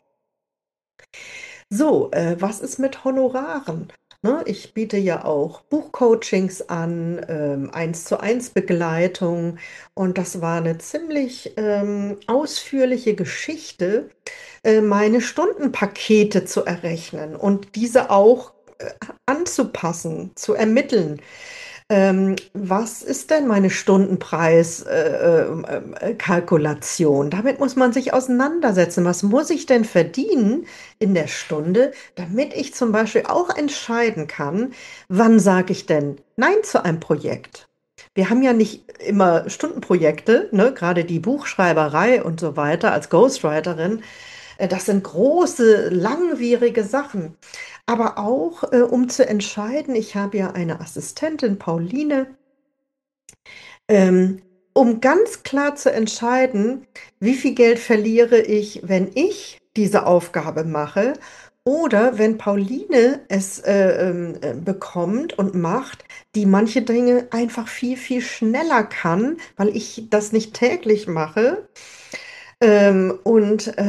So, was ist mit Honoraren? Ne, ich biete ja auch Buchcoachings an, 1:1 Begleitung und das war eine ziemlich ausführliche Geschichte, meine Stundenpakete zu errechnen und diese auch anzupassen, zu ermitteln. Was ist denn meine Stundenpreis-Kalkulation? Damit muss man sich auseinandersetzen. Was muss ich denn verdienen in der Stunde, damit ich zum Beispiel auch entscheiden kann, wann sage ich denn Nein zu einem Projekt? Wir haben ja nicht immer Stundenprojekte, ne? Gerade die Buchschreiberei und so weiter als Ghostwriterin. Das sind große, langwierige Sachen. Aber auch, um zu entscheiden, ich habe ja eine Assistentin, Pauline, ähm, um ganz klar zu entscheiden, wie viel Geld verliere ich, wenn ich diese Aufgabe mache oder wenn Pauline es bekommt und macht, die manche Dinge einfach viel, viel schneller kann, weil ich das nicht täglich mache. Und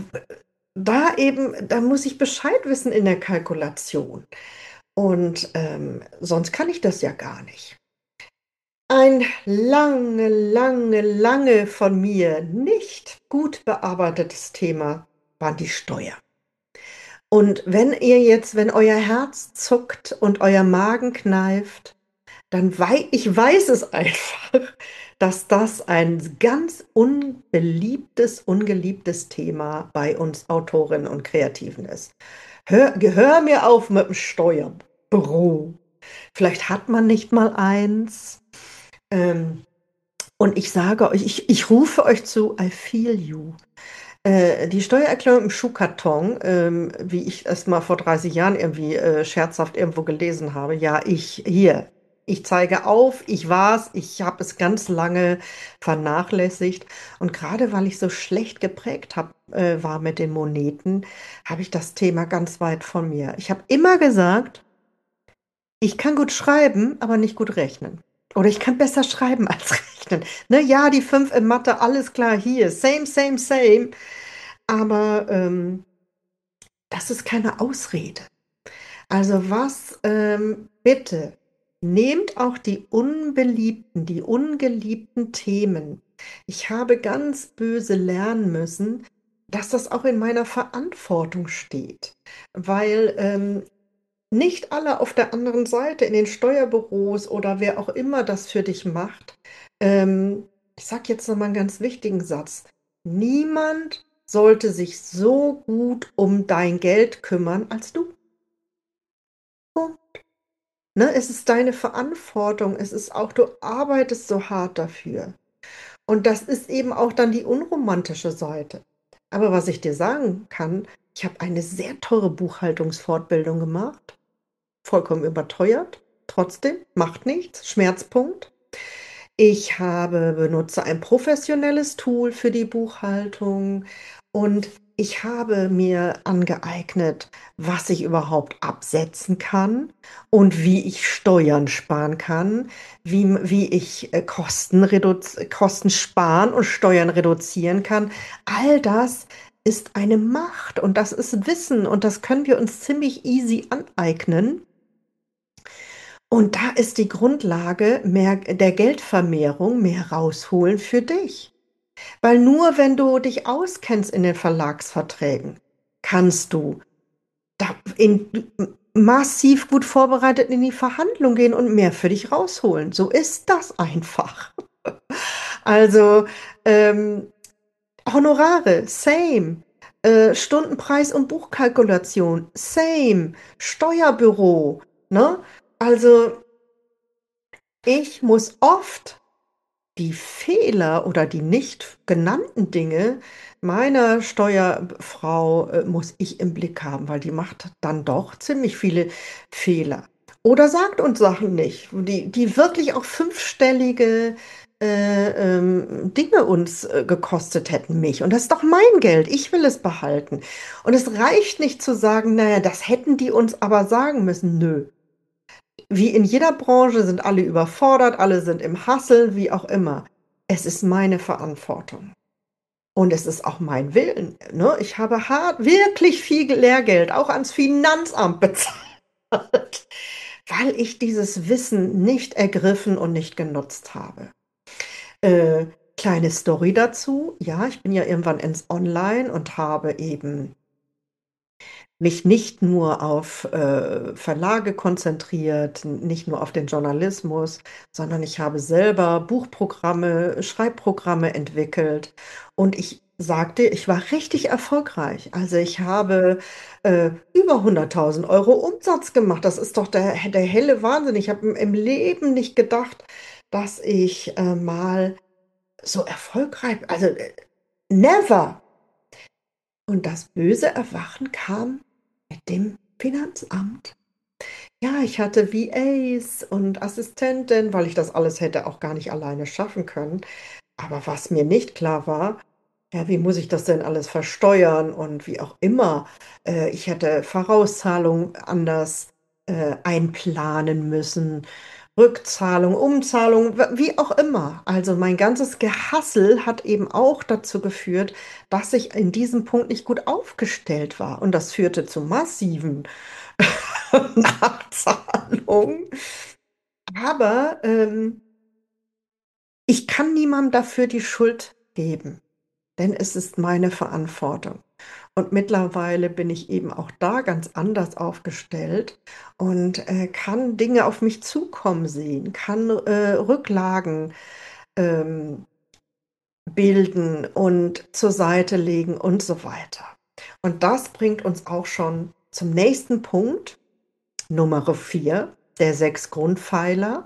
da muss ich Bescheid wissen in der Kalkulation. Und sonst kann ich das ja gar nicht. Ein lange, lange, lange von mir nicht gut bearbeitetes Thema waren die Steuern. Und wenn euer Herz zuckt und euer Magen kneift, ich weiß es einfach, dass das ein ganz ungeliebtes Thema bei uns Autorinnen und Kreativen ist. Hör mir auf mit dem Steuerbüro. Vielleicht hat man nicht mal eins. Ähm, und ich sage euch, ich rufe euch zu, I feel you. Die Steuererklärung im Schuhkarton, wie ich es mal vor 30 Jahren irgendwie scherzhaft irgendwo gelesen habe. Ja, ich zeige auf, ich war's, ich habe es ganz lange vernachlässigt. Und gerade weil ich so schlecht war mit den Moneten, habe ich das Thema ganz weit von mir. Ich habe immer gesagt, ich kann gut schreiben, aber nicht gut rechnen. Oder ich kann besser schreiben als rechnen. Ne, ja, die 5 in Mathe, alles klar, hier, same, same, same. Aber das ist keine Ausrede. Also bitte, nehmt auch die ungeliebten Themen. Ich habe ganz böse lernen müssen, dass das auch in meiner Verantwortung steht, weil nicht alle auf der anderen Seite in den Steuerbüros oder wer auch immer das für dich macht. Ich sage jetzt noch mal einen ganz wichtigen Satz. Niemand sollte sich so gut um dein Geld kümmern als du. Ne, es ist deine Verantwortung. Es ist auch, du arbeitest so hart dafür. Und das ist eben auch dann die unromantische Seite. Aber was ich dir sagen kann, ich habe eine sehr teure Buchhaltungsfortbildung gemacht, vollkommen überteuert. Trotzdem, macht nichts, Schmerzpunkt. Benutze ein professionelles Tool für die Buchhaltung und ich habe mir angeeignet, was ich überhaupt absetzen kann und wie ich Steuern sparen kann, wie ich Kosten sparen und Steuern reduzieren kann. All das ist eine Macht und das ist Wissen und das können wir uns ziemlich easy aneignen. Und da ist die Grundlage der Geldvermehrung, mehr rausholen für dich. Weil nur wenn du dich auskennst in den Verlagsverträgen, kannst du da in, massiv gut vorbereitet in die Verhandlung gehen und mehr für dich rausholen. So ist das einfach. Also ähm, Honorare, same. Stundenpreis und Buchkalkulation, same. Steuerbüro, ne? Also ich muss oft die Fehler oder die nicht genannten Dinge meiner Steuerfrau muss ich im Blick haben, weil die macht dann doch ziemlich viele Fehler. Oder sagt uns Sachen nicht, die wirklich auch fünfstellige Dinge uns gekostet hätten, mich. Und das ist doch mein Geld, ich will es behalten. Und es reicht nicht zu sagen, naja, das hätten die uns aber sagen müssen. Nö. Wie in jeder Branche sind alle überfordert, alle sind im Hustle, wie auch immer. Es ist meine Verantwortung. Und es ist auch mein Willen. Ne? Ich habe hart, wirklich viel Lehrgeld, auch ans Finanzamt bezahlt, weil ich dieses Wissen nicht ergriffen und nicht genutzt habe. Äh, Kleine Story dazu. Ja, ich bin ja irgendwann ins Online und habe eben mich nicht nur auf Verlage konzentriert, nicht nur auf den Journalismus, sondern ich habe selber Buchprogramme, Schreibprogramme entwickelt und ich sagte, ich war richtig erfolgreich. Also ich habe über 100.000 € Umsatz gemacht. Das ist doch der helle Wahnsinn. Ich habe im Leben nicht gedacht, dass ich mal so erfolgreich, also never. Und das böse Erwachen kam mit dem Finanzamt. Ja, ich hatte VAs und Assistenten, weil ich das alles hätte auch gar nicht alleine schaffen können. Aber was mir nicht klar war, ja, wie muss ich das denn alles versteuern und wie auch immer. Ich hätte Vorauszahlungen anders einplanen müssen, Rückzahlung, Umzahlung, wie auch immer. Also mein ganzes Gehassel hat eben auch dazu geführt, dass ich in diesem Punkt nicht gut aufgestellt war. Und das führte zu massiven Nachzahlungen. Aber ich kann niemandem dafür die Schuld geben, denn es ist meine Verantwortung. Und mittlerweile bin ich eben auch da ganz anders aufgestellt und kann Dinge auf mich zukommen sehen, kann Rücklagen ähm, bilden und zur Seite legen und so weiter. Und das bringt uns auch schon zum nächsten Punkt, Nummer 4 der 6 Grundpfeiler,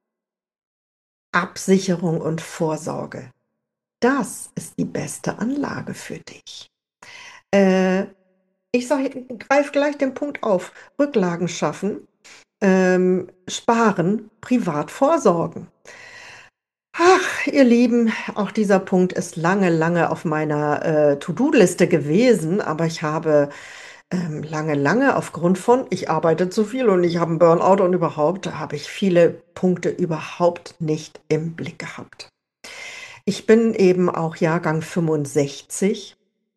Absicherung und Vorsorge. Das ist die beste Anlage für dich. Äh, Ich sage, greif gleich den Punkt auf. Rücklagen schaffen, sparen, privat vorsorgen. Ach, ihr Lieben, auch dieser Punkt ist lange, lange auf meiner To-Do-Liste gewesen, aber ich habe lange, lange aufgrund von, ich arbeite zu viel und ich habe einen Burnout und überhaupt, habe ich viele Punkte überhaupt nicht im Blick gehabt. Ich bin eben auch Jahrgang 65.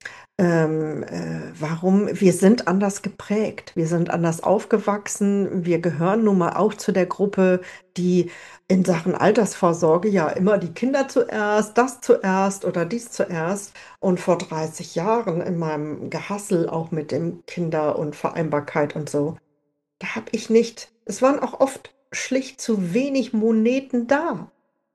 Warum? Wir sind anders geprägt, wir sind anders aufgewachsen, wir gehören nun mal auch zu der Gruppe, die in Sachen Altersvorsorge ja immer die Kinder zuerst, das zuerst oder dies zuerst. Und vor 30 Jahren in meinem Gehassel auch mit dem Kinder und Vereinbarkeit und so, da habe ich nicht, es waren auch oft schlicht zu wenig Moneten da.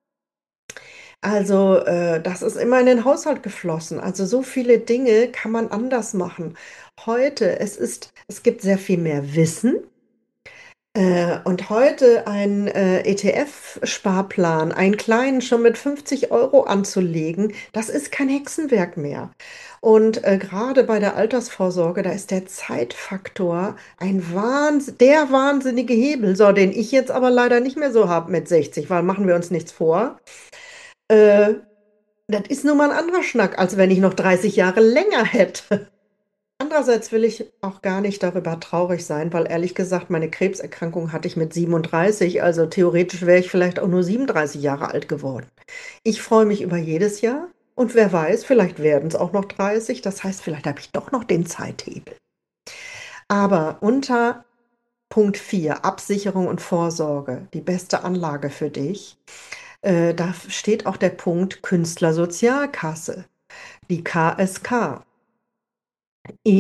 Also, das ist immer in den Haushalt geflossen. Also, so viele Dinge kann man anders machen. Heute, es gibt sehr viel mehr Wissen. Und heute ein ETF-Sparplan, einen kleinen schon mit 50 € anzulegen, das ist kein Hexenwerk mehr. Und gerade bei der Altersvorsorge, da ist der Zeitfaktor der wahnsinnige Hebel, so, den ich jetzt aber leider nicht mehr so habe mit 60, weil machen wir uns nichts vor. Äh, Das ist nun mal ein anderer Schnack, als wenn ich noch 30 Jahre länger hätte. Andererseits will ich auch gar nicht darüber traurig sein, weil ehrlich gesagt, meine Krebserkrankung hatte ich mit 37, also theoretisch wäre ich vielleicht auch nur 37 Jahre alt geworden. Ich freue mich über jedes Jahr und wer weiß, vielleicht werden es auch noch 30, das heißt, vielleicht habe ich doch noch den Zeithebel. Aber unter Punkt 4, Absicherung und Vorsorge, die beste Anlage für dich, da steht auch der Punkt Künstlersozialkasse, die KSK. Ich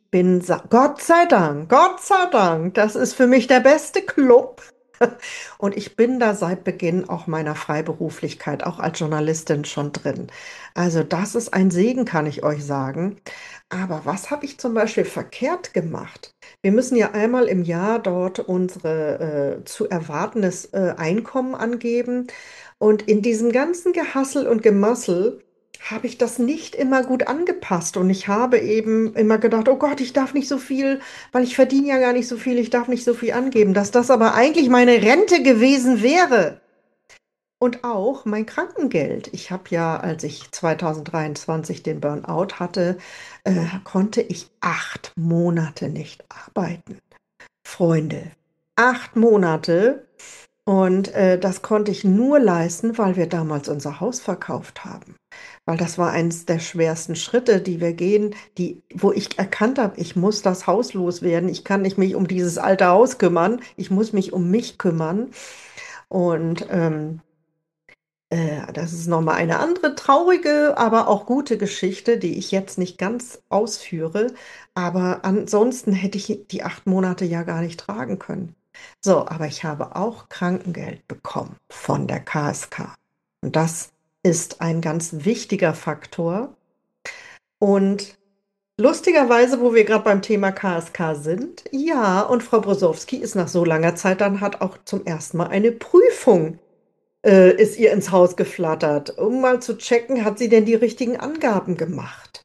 Gott sei Dank, das ist für mich der beste Club. Und ich bin da seit Beginn auch meiner Freiberuflichkeit, auch als Journalistin schon drin. Also das ist ein Segen, kann ich euch sagen. Aber was habe ich zum Beispiel verkehrt gemacht? Wir müssen ja einmal im Jahr dort unsere zu erwartendes Einkommen angeben. Und in diesem ganzen Gehassel und Gemassel habe ich das nicht immer gut angepasst. Und ich habe eben immer gedacht, oh Gott, ich darf nicht so viel, weil ich verdiene ja gar nicht so viel, ich darf nicht so viel angeben, dass das aber eigentlich meine Rente gewesen wäre. Und auch mein Krankengeld. Ich habe ja, als ich 2023 den Burnout hatte, konnte ich 8 Monate nicht arbeiten. Freunde, 8 Monate. Und das konnte ich nur leisten, weil wir damals unser Haus verkauft haben. Weil das war eines der schwersten Schritte, die wir gehen, wo ich erkannt habe, ich muss das Haus loswerden. Ich kann nicht mich um dieses alte Haus kümmern. Ich muss mich um mich kümmern. Und das ist nochmal eine andere traurige, aber auch gute Geschichte, die ich jetzt nicht ganz ausführe. Aber ansonsten hätte ich die 8 Monate ja gar nicht tragen können. So, aber ich habe auch Krankengeld bekommen von der KSK. Und das ist ein ganz wichtiger Faktor. Und lustigerweise, wo wir gerade beim Thema KSK sind, ja, und Frau Brosowski ist nach so langer Zeit dann hat auch zum ersten Mal eine Prüfung ist ihr ins Haus geflattert, um mal zu checken, hat sie denn die richtigen Angaben gemacht.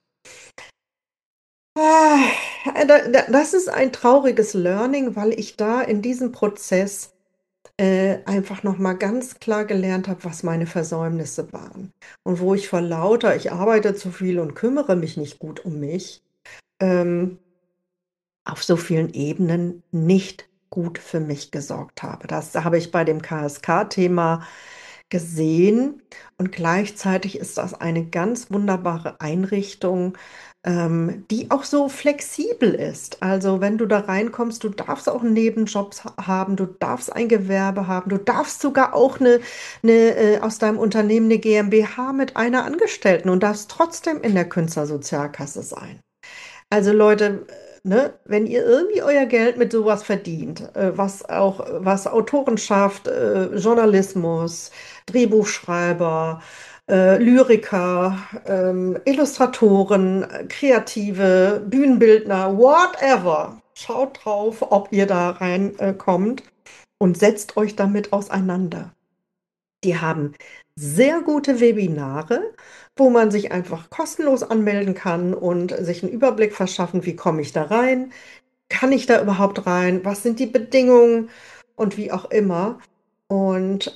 Das ist ein trauriges Learning, weil ich da in diesem Prozess einfach noch mal ganz klar gelernt habe, was meine Versäumnisse waren. Und wo ich vor lauter, ich arbeite zu viel und kümmere mich nicht gut um mich, ähm, auf so vielen Ebenen nicht gut für mich gesorgt habe. Das habe ich bei dem KSK-Thema gesehen und gleichzeitig ist das eine ganz wunderbare Einrichtung, die auch so flexibel ist. Also wenn du da reinkommst, du darfst auch einen Nebenjob haben, du darfst ein Gewerbe haben, du darfst sogar auch aus deinem Unternehmen eine GmbH mit einer Angestellten und darfst trotzdem in der Künstlersozialkasse sein. Also Leute, ne, wenn ihr irgendwie euer Geld mit sowas verdient, was Autorenschaft, Journalismus, Drehbuchschreiber, Lyriker, Illustratoren, Kreative, Bühnenbildner, whatever, schaut drauf, ob ihr da reinkommt und setzt euch damit auseinander. Die haben sehr gute Webinare, wo man sich einfach kostenlos anmelden kann und sich einen Überblick verschaffen, wie komme ich da rein, kann ich da überhaupt rein, was sind die Bedingungen und wie auch immer. Und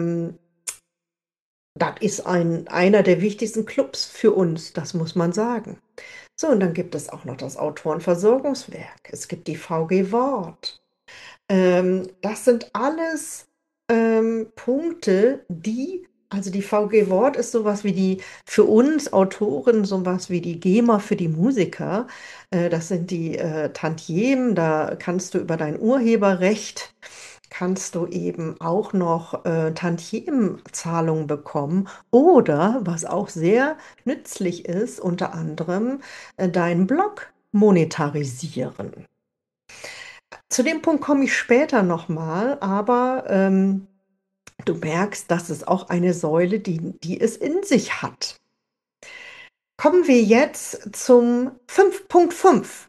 das ist einer der wichtigsten Clubs für uns, das muss man sagen. So, und dann gibt es auch noch das Autorenversorgungswerk. Es gibt die VG Wort. Das sind alles Punkte, also die VG Wort ist sowas wie für uns Autoren, sowas wie die GEMA für die Musiker. Das sind die Tantiemen, da kannst du über dein Urheberrecht, kannst du eben auch noch Tantiemenzahlungen bekommen oder, was auch sehr nützlich ist, unter anderem deinen Blog monetarisieren. Zu dem Punkt komme ich später nochmal, aber du merkst, das ist auch eine Säule, die es in sich hat. Kommen wir jetzt zum 5.5.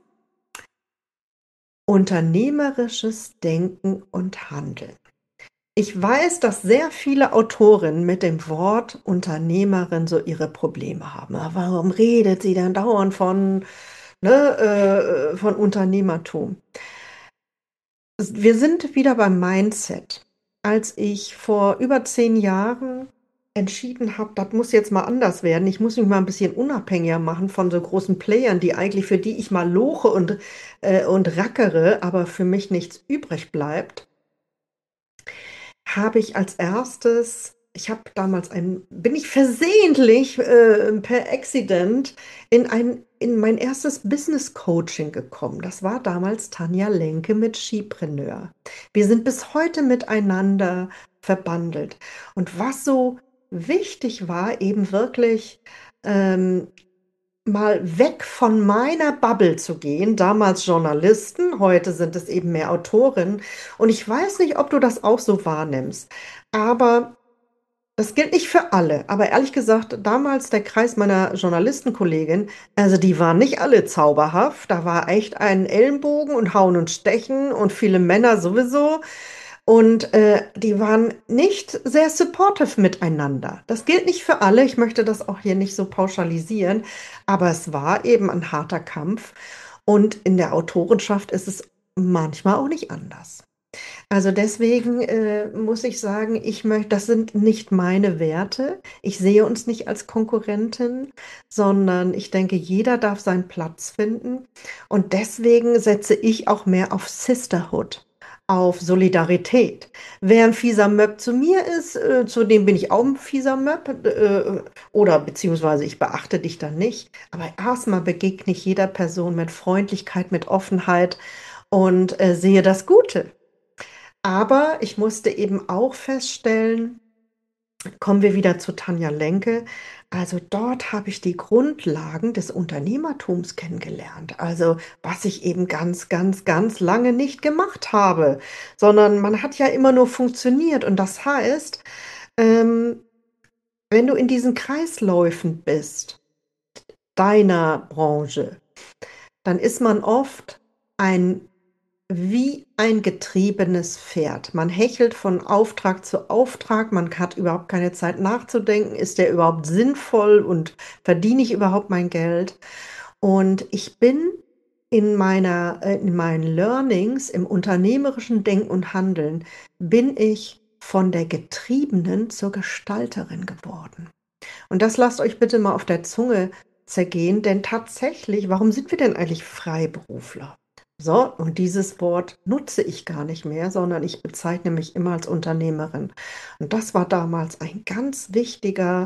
Unternehmerisches Denken und Handeln. Ich weiß, dass sehr viele Autorinnen mit dem Wort Unternehmerin so ihre Probleme haben. Aber warum redet sie dann dauernd von Unternehmertum? Wir sind wieder beim Mindset. Als ich vor über 10 Jahren entschieden habe, das muss jetzt mal anders werden, ich muss mich mal ein bisschen unabhängiger machen von so großen Playern, für die ich mal loche und rackere, aber für mich nichts übrig bleibt, habe ich als erstes, bin ich versehentlich per Accident in mein erstes Business Coaching gekommen. Das war damals Tanja Lenke mit Skipreneur. Wir sind bis heute miteinander verbandelt. Und was so wichtig war, eben wirklich, ähm, mal weg von meiner Bubble zu gehen, damals Journalisten, heute sind es eben mehr Autorinnen. Und ich weiß nicht, ob du das auch so wahrnimmst, aber das gilt nicht für alle. Aber ehrlich gesagt, damals der Kreis meiner Journalistenkollegin, also die waren nicht alle zauberhaft. Da war echt ein Ellenbogen und Hauen und Stechen und viele Männer sowieso. Und die waren nicht sehr supportive miteinander. Das gilt nicht für alle. Ich möchte das auch hier nicht so pauschalisieren. Aber es war eben ein harter Kampf. Und in der Autorenschaft ist es manchmal auch nicht anders. Also deswegen muss ich sagen, das sind nicht meine Werte. Ich sehe uns nicht als Konkurrentin, sondern ich denke, jeder darf seinen Platz finden. Und deswegen setze ich auch mehr auf Sisterhood, auf Solidarität. Wer ein fieser Möb zu mir ist, zu dem bin ich auch ein fieser Möb, oder beziehungsweise ich beachte dich dann nicht. Aber erstmal begegne ich jeder Person mit Freundlichkeit, mit Offenheit und sehe das Gute. Aber ich musste eben auch feststellen, kommen wir wieder zu Tanja Lenke. Also dort habe ich die Grundlagen des Unternehmertums kennengelernt. Also was ich eben ganz, ganz, ganz lange nicht gemacht habe, sondern man hat ja immer nur funktioniert. Und das heißt, ähm, wenn du in diesen Kreisläufen bist, deiner Branche, dann ist man oft ein wie ein getriebenes Pferd. Man hechelt von Auftrag zu Auftrag, man hat überhaupt keine Zeit nachzudenken, ist der überhaupt sinnvoll und verdiene ich überhaupt mein Geld? Und ich bin in meinen Learnings im unternehmerischen Denken und Handeln, bin ich von der Getriebenen zur Gestalterin geworden. Und das lasst euch bitte mal auf der Zunge zergehen, denn tatsächlich, warum sind wir denn eigentlich Freiberufler? So, und dieses Wort nutze ich gar nicht mehr, sondern ich bezeichne mich immer als Unternehmerin. Und das war damals ein ganz wichtiger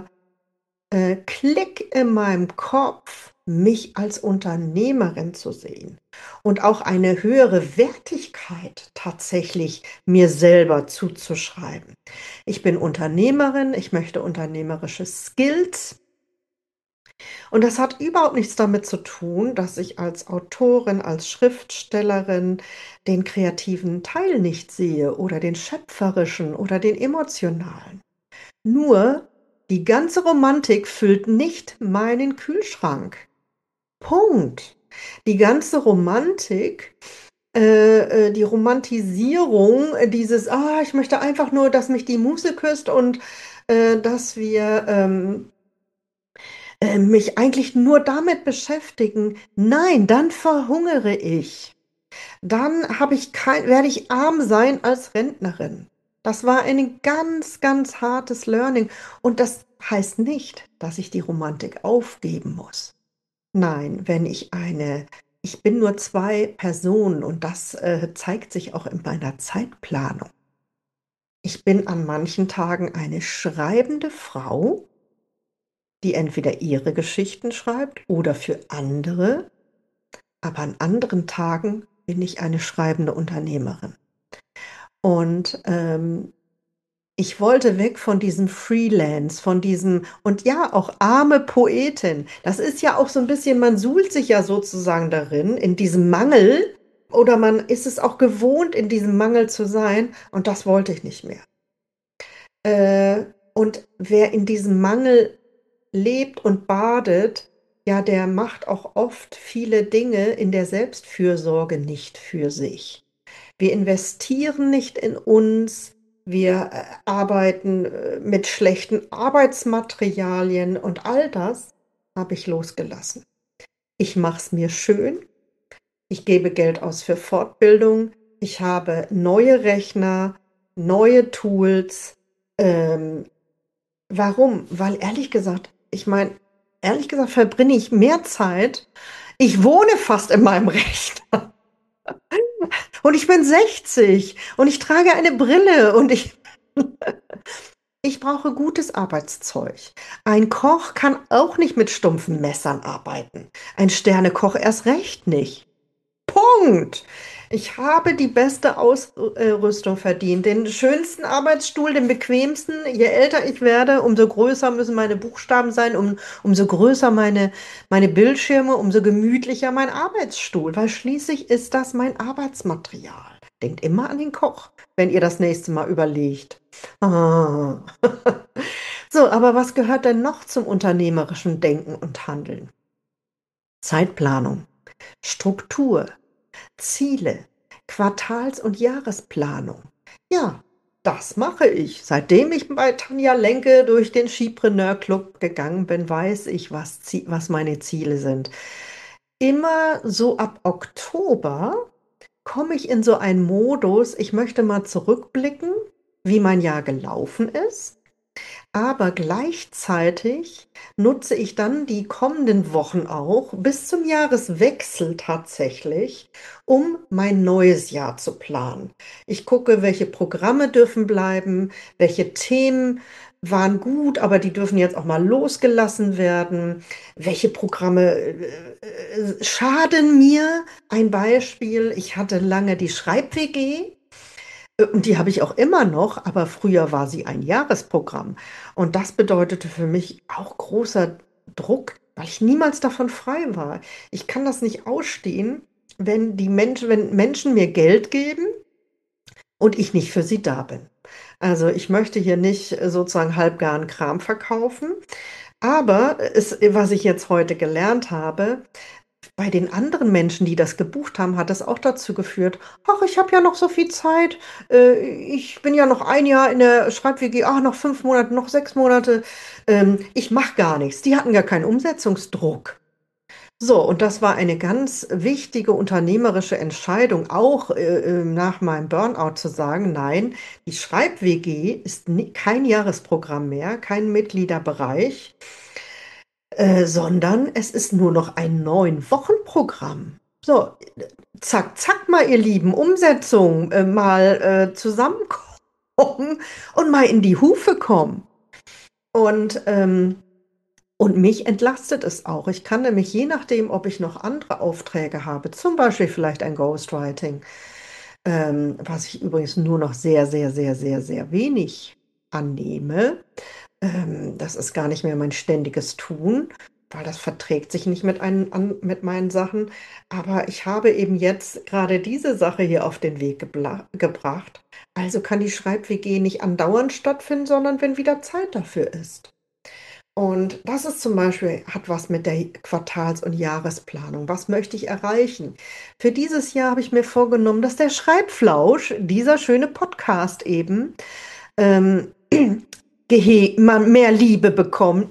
Klick in meinem Kopf, mich als Unternehmerin zu sehen und auch eine höhere Wertigkeit tatsächlich mir selber zuzuschreiben. Ich bin Unternehmerin, ich möchte unternehmerische Skills. Und das hat überhaupt nichts damit zu tun, dass ich als Autorin, als Schriftstellerin den kreativen Teil nicht sehe oder den schöpferischen oder den emotionalen. Nur die ganze Romantik füllt nicht meinen Kühlschrank. Punkt. Die ganze Romantik, die Romantisierung, ich möchte einfach nur, dass mich die Muse küsst und dass wir mich eigentlich nur damit beschäftigen, nein, dann verhungere ich. Dann werde ich arm sein als Rentnerin. Das war ein ganz, ganz hartes Learning. Und das heißt nicht, dass ich die Romantik aufgeben muss. Nein, ich bin nur zwei Personen und das zeigt sich auch in meiner Zeitplanung. Ich bin an manchen Tagen eine schreibende Frau, die entweder ihre Geschichten schreibt oder für andere, aber an anderen Tagen bin ich eine schreibende Unternehmerin. Und ich wollte weg von diesem Freelance, von diesem, und ja, auch arme Poetin. Das ist ja auch so ein bisschen, man suhlt sich ja sozusagen darin, in diesem Mangel, oder man ist es auch gewohnt, in diesem Mangel zu sein, und das wollte ich nicht mehr. Und wer in diesem Mangel lebt und badet, ja, der macht auch oft viele Dinge in der Selbstfürsorge nicht für sich. Wir investieren nicht in uns, wir arbeiten mit schlechten Arbeitsmaterialien und all das habe ich losgelassen. Ich mache es mir schön, ich gebe Geld aus für Fortbildung, ich habe neue Rechner, neue Tools. Ähm, Warum? Weil ehrlich gesagt verbringe ich mehr Zeit. Ich wohne fast in meinem Rechner. Und ich bin 60 und ich trage eine Brille und ich brauche gutes Arbeitszeug. Ein Koch kann auch nicht mit stumpfen Messern arbeiten. Ein Sternekoch erst recht nicht. Punkt. Ich habe die beste Ausrüstung verdient, den schönsten Arbeitsstuhl, den bequemsten. Je älter ich werde, umso größer müssen meine Buchstaben sein, umso größer meine Bildschirme, umso gemütlicher mein Arbeitsstuhl, weil schließlich ist das mein Arbeitsmaterial. Denkt immer an den Koch, wenn ihr das nächste Mal überlegt. Ah. So, aber was gehört denn noch zum unternehmerischen Denken und Handeln? Zeitplanung, Struktur, Ziele, Quartals- und Jahresplanung. Ja, das mache ich. Seitdem ich bei Tanja Lenke durch den Skipreneur Club gegangen bin, weiß ich, was meine Ziele sind. Immer so ab Oktober komme ich in so einen Modus, ich möchte mal zurückblicken, wie mein Jahr gelaufen ist. Aber gleichzeitig nutze ich dann die kommenden Wochen auch bis zum Jahreswechsel tatsächlich, um mein neues Jahr zu planen. Ich gucke, welche Programme dürfen bleiben, welche Themen waren gut, aber die dürfen jetzt auch mal losgelassen werden. Welche Programme schaden mir? Ein Beispiel, ich hatte lange die Schreib-WG. Und die habe ich auch immer noch, aber früher war sie ein Jahresprogramm. Und das bedeutete für mich auch großer Druck, weil ich niemals davon frei war. Ich kann das nicht ausstehen, wenn Menschen mir Geld geben und ich nicht für sie da bin. Also ich möchte hier nicht sozusagen halbgaren Kram verkaufen, aber was ich jetzt heute gelernt habe, bei den anderen Menschen, die das gebucht haben, hat das auch dazu geführt, ach, ich habe ja noch so viel Zeit, ich bin ja noch ein Jahr in der Schreib-WG, ach, noch 5 Monate, noch 6 Monate, ich mache gar nichts. Die hatten gar keinen Umsetzungsdruck. So, und das war eine ganz wichtige unternehmerische Entscheidung, auch nach meinem Burnout zu sagen, nein, die Schreib-WG ist kein Jahresprogramm mehr, kein Mitgliederbereich, sondern es ist nur noch ein 9 Wochenprogramm. So, zack, zack mal, ihr Lieben, Umsetzung, mal zusammenkommen und mal in die Hufe kommen. Und, ähm, und mich entlastet es auch. Ich kann nämlich je nachdem, ob ich noch andere Aufträge habe, zum Beispiel vielleicht ein Ghostwriting, was ich übrigens nur noch sehr, sehr, sehr, sehr, sehr wenig annehme. Das ist gar nicht mehr mein ständiges Tun, weil das verträgt sich nicht mit meinen Sachen. Aber ich habe eben jetzt gerade diese Sache hier auf den Weg gebracht. Also kann die Schreib-WG nicht andauernd stattfinden, sondern wenn wieder Zeit dafür ist. Und das ist zum Beispiel, hat was mit der Quartals- und Jahresplanung. Was möchte ich erreichen? Für dieses Jahr habe ich mir vorgenommen, dass der Schreibflausch, dieser schöne Podcast eben, ähm, mehr Liebe bekommt,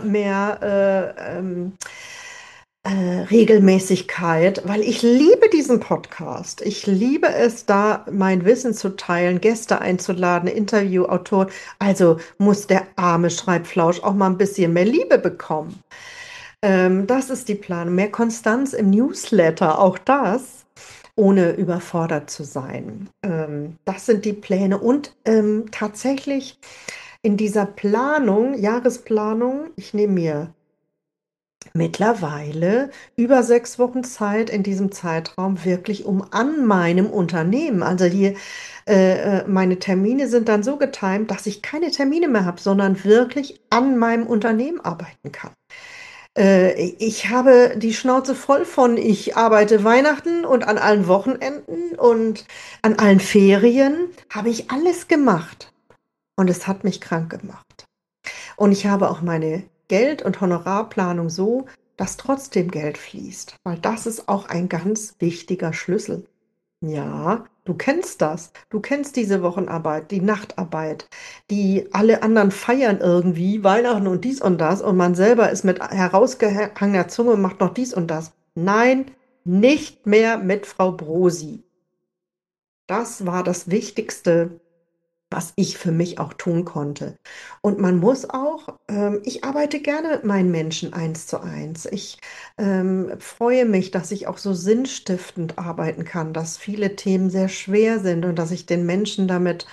Regelmäßigkeit, weil ich liebe diesen Podcast. Ich liebe es, da mein Wissen zu teilen, Gäste einzuladen, Interviewautoren. Also muss der arme Schreibflausch auch mal ein bisschen mehr Liebe bekommen. Das ist die Planung. Mehr Konstanz im Newsletter, auch das, ohne überfordert zu sein. Das sind die Pläne. Und tatsächlich in dieser Planung, Jahresplanung, ich nehme mir mittlerweile über 6 Wochen Zeit in diesem Zeitraum wirklich an meinem Unternehmen. Also meine Termine sind dann so getimt, dass ich keine Termine mehr habe, sondern wirklich an meinem Unternehmen arbeiten kann. Ich habe die Schnauze voll von, ich arbeite Weihnachten und an allen Wochenenden und an allen Ferien habe ich alles gemacht. Und es hat mich krank gemacht. Und ich habe auch meine Geld- und Honorarplanung so, dass trotzdem Geld fließt, weil das ist auch ein ganz wichtiger Schlüssel. Ja, du kennst das. Du kennst diese Wochenarbeit, die Nachtarbeit, die alle anderen feiern irgendwie, Weihnachten und dies und das, und man selber ist mit herausgehangener Zunge und macht noch dies und das. Nein, nicht mehr mit Frau Brosi. Das war das Wichtigste, was ich für mich auch tun konnte. Und man muss auch, ich arbeite gerne mit meinen Menschen 1 zu 1. Ich freue mich, dass ich auch so sinnstiftend arbeiten kann, dass viele Themen sehr schwer sind und dass ich den Menschen damit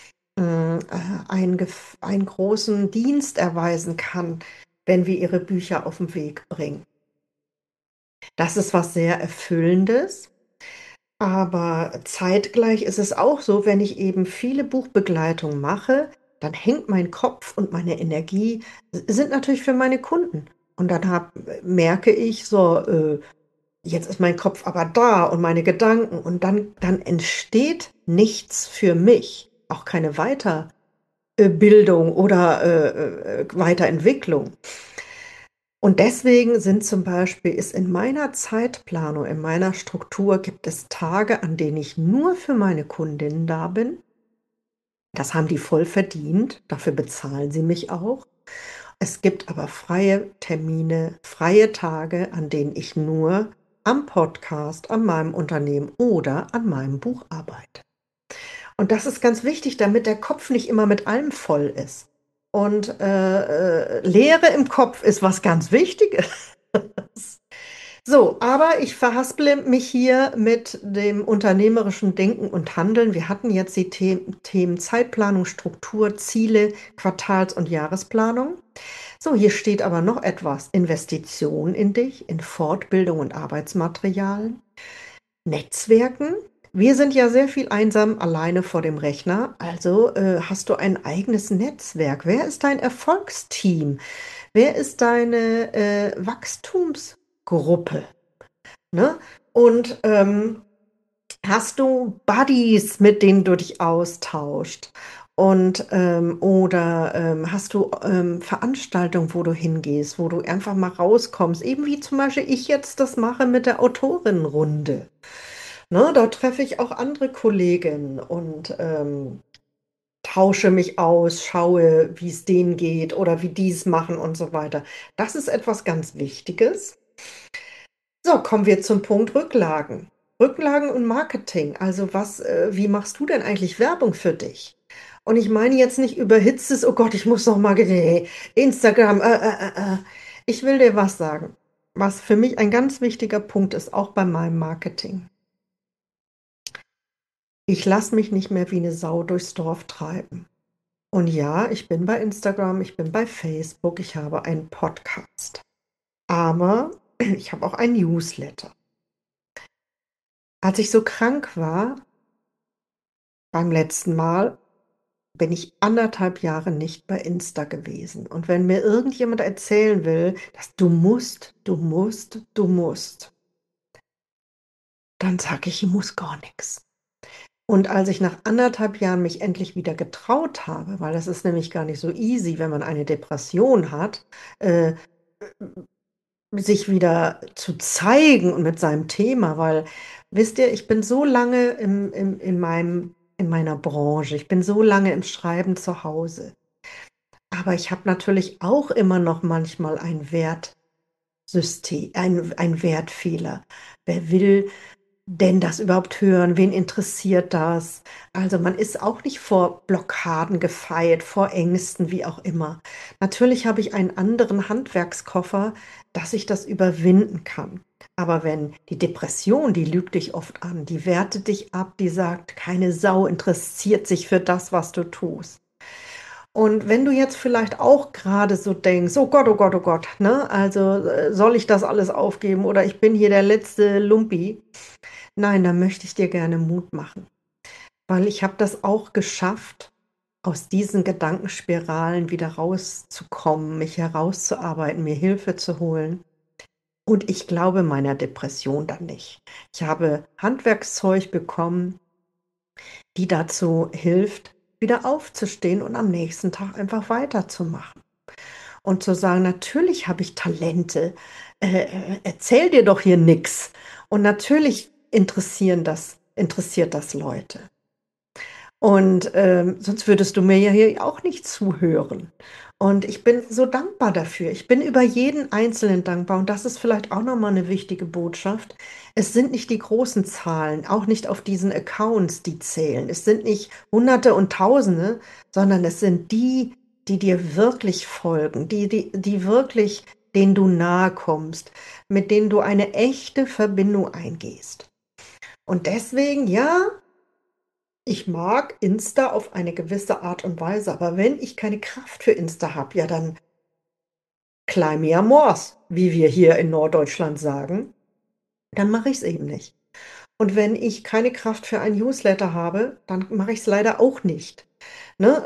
einen großen Dienst erweisen kann, wenn wir ihre Bücher auf den Weg bringen. Das ist was sehr Erfüllendes. Aber zeitgleich ist es auch so, wenn ich eben viele Buchbegleitungen mache, dann hängt mein Kopf und meine Energie sind natürlich für meine Kunden. Und dann merke ich so, jetzt ist mein Kopf aber da und meine Gedanken und dann entsteht nichts für mich, auch keine Weiterbildung oder Weiterentwicklung. Und deswegen sind zum Beispiel ist in meiner Zeitplanung, in meiner Struktur gibt es Tage, an denen ich nur für meine Kundinnen da bin. Das haben die voll verdient, dafür bezahlen sie mich auch. Es gibt aber freie Termine, freie Tage, an denen ich nur am Podcast, an meinem Unternehmen oder an meinem Buch arbeite. Und das ist ganz wichtig, damit der Kopf nicht immer mit allem voll ist. Und Leere im Kopf ist was ganz Wichtiges. So, aber ich verhasple mich hier mit dem unternehmerischen Denken und Handeln. Wir hatten jetzt die Themen Zeitplanung, Struktur, Ziele, Quartals- und Jahresplanung. So, hier steht aber noch etwas. Investition in dich, in Fortbildung und Arbeitsmaterialien, Netzwerken. Wir sind ja sehr viel einsam alleine vor dem Rechner. Also hast du ein eigenes Netzwerk. Wer ist dein Erfolgsteam? Wer ist deine Wachstumsgruppe? Ne? Und hast du Buddies, mit denen du dich austauscht? Und oder hast du Veranstaltungen, wo du hingehst, wo du einfach mal rauskommst, eben wie zum Beispiel ich jetzt das mache mit der Autorinnenrunde. Ne, da treffe ich auch andere Kolleginnen und tausche mich aus, schaue, wie es denen geht oder wie die es machen und so weiter. Das ist etwas ganz Wichtiges. So, kommen wir zum Punkt Rücklagen. Rücklagen und Marketing. Also wie machst du denn eigentlich Werbung für dich? Und ich meine jetzt nicht überhitztes, oh Gott, ich muss noch mal Instagram. Ich will dir was sagen, was für mich ein ganz wichtiger Punkt ist, auch bei meinem Marketing. Ich lasse mich nicht mehr wie eine Sau durchs Dorf treiben. Und ja, ich bin bei Instagram, ich bin bei Facebook, ich habe einen Podcast. Aber ich habe auch ein Newsletter. Als ich so krank war beim letzten Mal, bin ich 1,5 Jahre nicht bei Insta gewesen. Und wenn mir irgendjemand erzählen will, dass du musst, dann sage ich, ich muss gar nichts. Und als ich nach 1,5 Jahren mich endlich wieder getraut habe, weil das ist nämlich gar nicht so easy, wenn man eine Depression hat, äh, sich wieder zu zeigen und mit seinem Thema, weil, wisst ihr, ich bin so lange in meiner Branche, ich bin so lange im Schreiben zu Hause. Aber ich habe natürlich auch immer noch manchmal ein Wertsystem, ein Wertfehler. Wer will denn das überhaupt hören? Wen interessiert das? Also man ist auch nicht vor Blockaden gefeit, vor Ängsten, wie auch immer. Natürlich habe ich einen anderen Handwerkskoffer, dass ich das überwinden kann. Aber wenn die Depression, die lügt dich oft an, die wertet dich ab, die sagt, keine Sau interessiert sich für das, was du tust. Und wenn du jetzt vielleicht auch gerade so denkst, oh Gott, ne? Also soll ich das alles aufgeben oder ich bin hier der letzte Lumpi? Nein, da möchte ich dir gerne Mut machen, weil ich habe das auch geschafft, aus diesen Gedankenspiralen wieder rauszukommen, mich herauszuarbeiten, mir Hilfe zu holen. Und ich glaube meiner Depression dann nicht. Ich habe Handwerkszeug bekommen, die dazu hilft, wieder aufzustehen und am nächsten Tag einfach weiterzumachen. Und zu sagen, natürlich habe ich Talente, erzähl dir doch hier nichts. Und natürlich interessiert das Leute. Und sonst würdest du mir ja hier auch nicht zuhören. Und ich bin so dankbar dafür. Ich bin über jeden Einzelnen dankbar. Und das ist vielleicht auch nochmal eine wichtige Botschaft. Es sind nicht die großen Zahlen, auch nicht auf diesen Accounts, die zählen. Es sind nicht Hunderte und Tausende, sondern es sind die, die dir wirklich folgen, die wirklich, denen du nahe kommst, mit denen du eine echte Verbindung eingehst. Und deswegen, ja, ich mag Insta auf eine gewisse Art und Weise, aber wenn ich keine Kraft für Insta habe, ja, dann klein mir am Mors, wie wir hier in Norddeutschland sagen, dann mache ich es eben nicht. Und wenn ich keine Kraft für ein Newsletter habe, dann mache ich es leider auch nicht. Ne?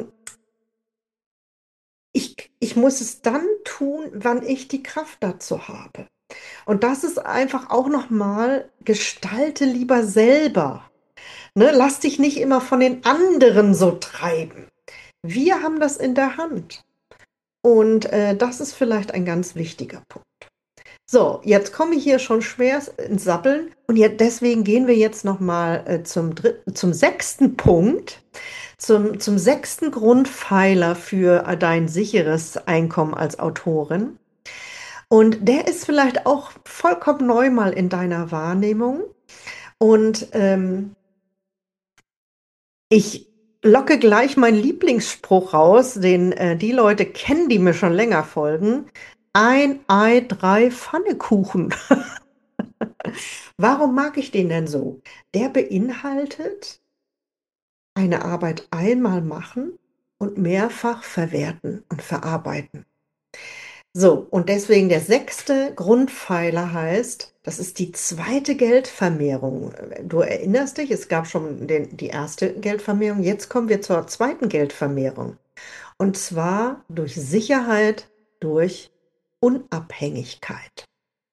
Ich muss es dann tun, wann ich die Kraft dazu habe. Und das ist einfach auch nochmal, gestalte lieber selber. Ne? Lass dich nicht immer von den anderen so treiben. Wir haben das in der Hand. Und das ist vielleicht ein ganz wichtiger Punkt. So, jetzt komme ich hier schon schwer ins Sappeln und deswegen gehen wir jetzt nochmal zum sechsten Punkt, zum sechsten Grundpfeiler für dein sicheres Einkommen als Autorin. Und der ist vielleicht auch vollkommen neu mal in deiner Wahrnehmung. Und ich locke gleich meinen Lieblingsspruch raus, den die Leute kennen, die mir schon länger folgen. Ein Ei, drei Pfannekuchen. Warum mag ich den denn so? Der beinhaltet eine Arbeit einmal machen und mehrfach verwerten und verarbeiten. So, und deswegen der sechste Grundpfeiler heißt, das ist die zweite Geldvermehrung. Du erinnerst dich, es gab schon die erste Geldvermehrung, jetzt kommen wir zur zweiten Geldvermehrung. Und zwar durch Sicherheit, durch Unabhängigkeit.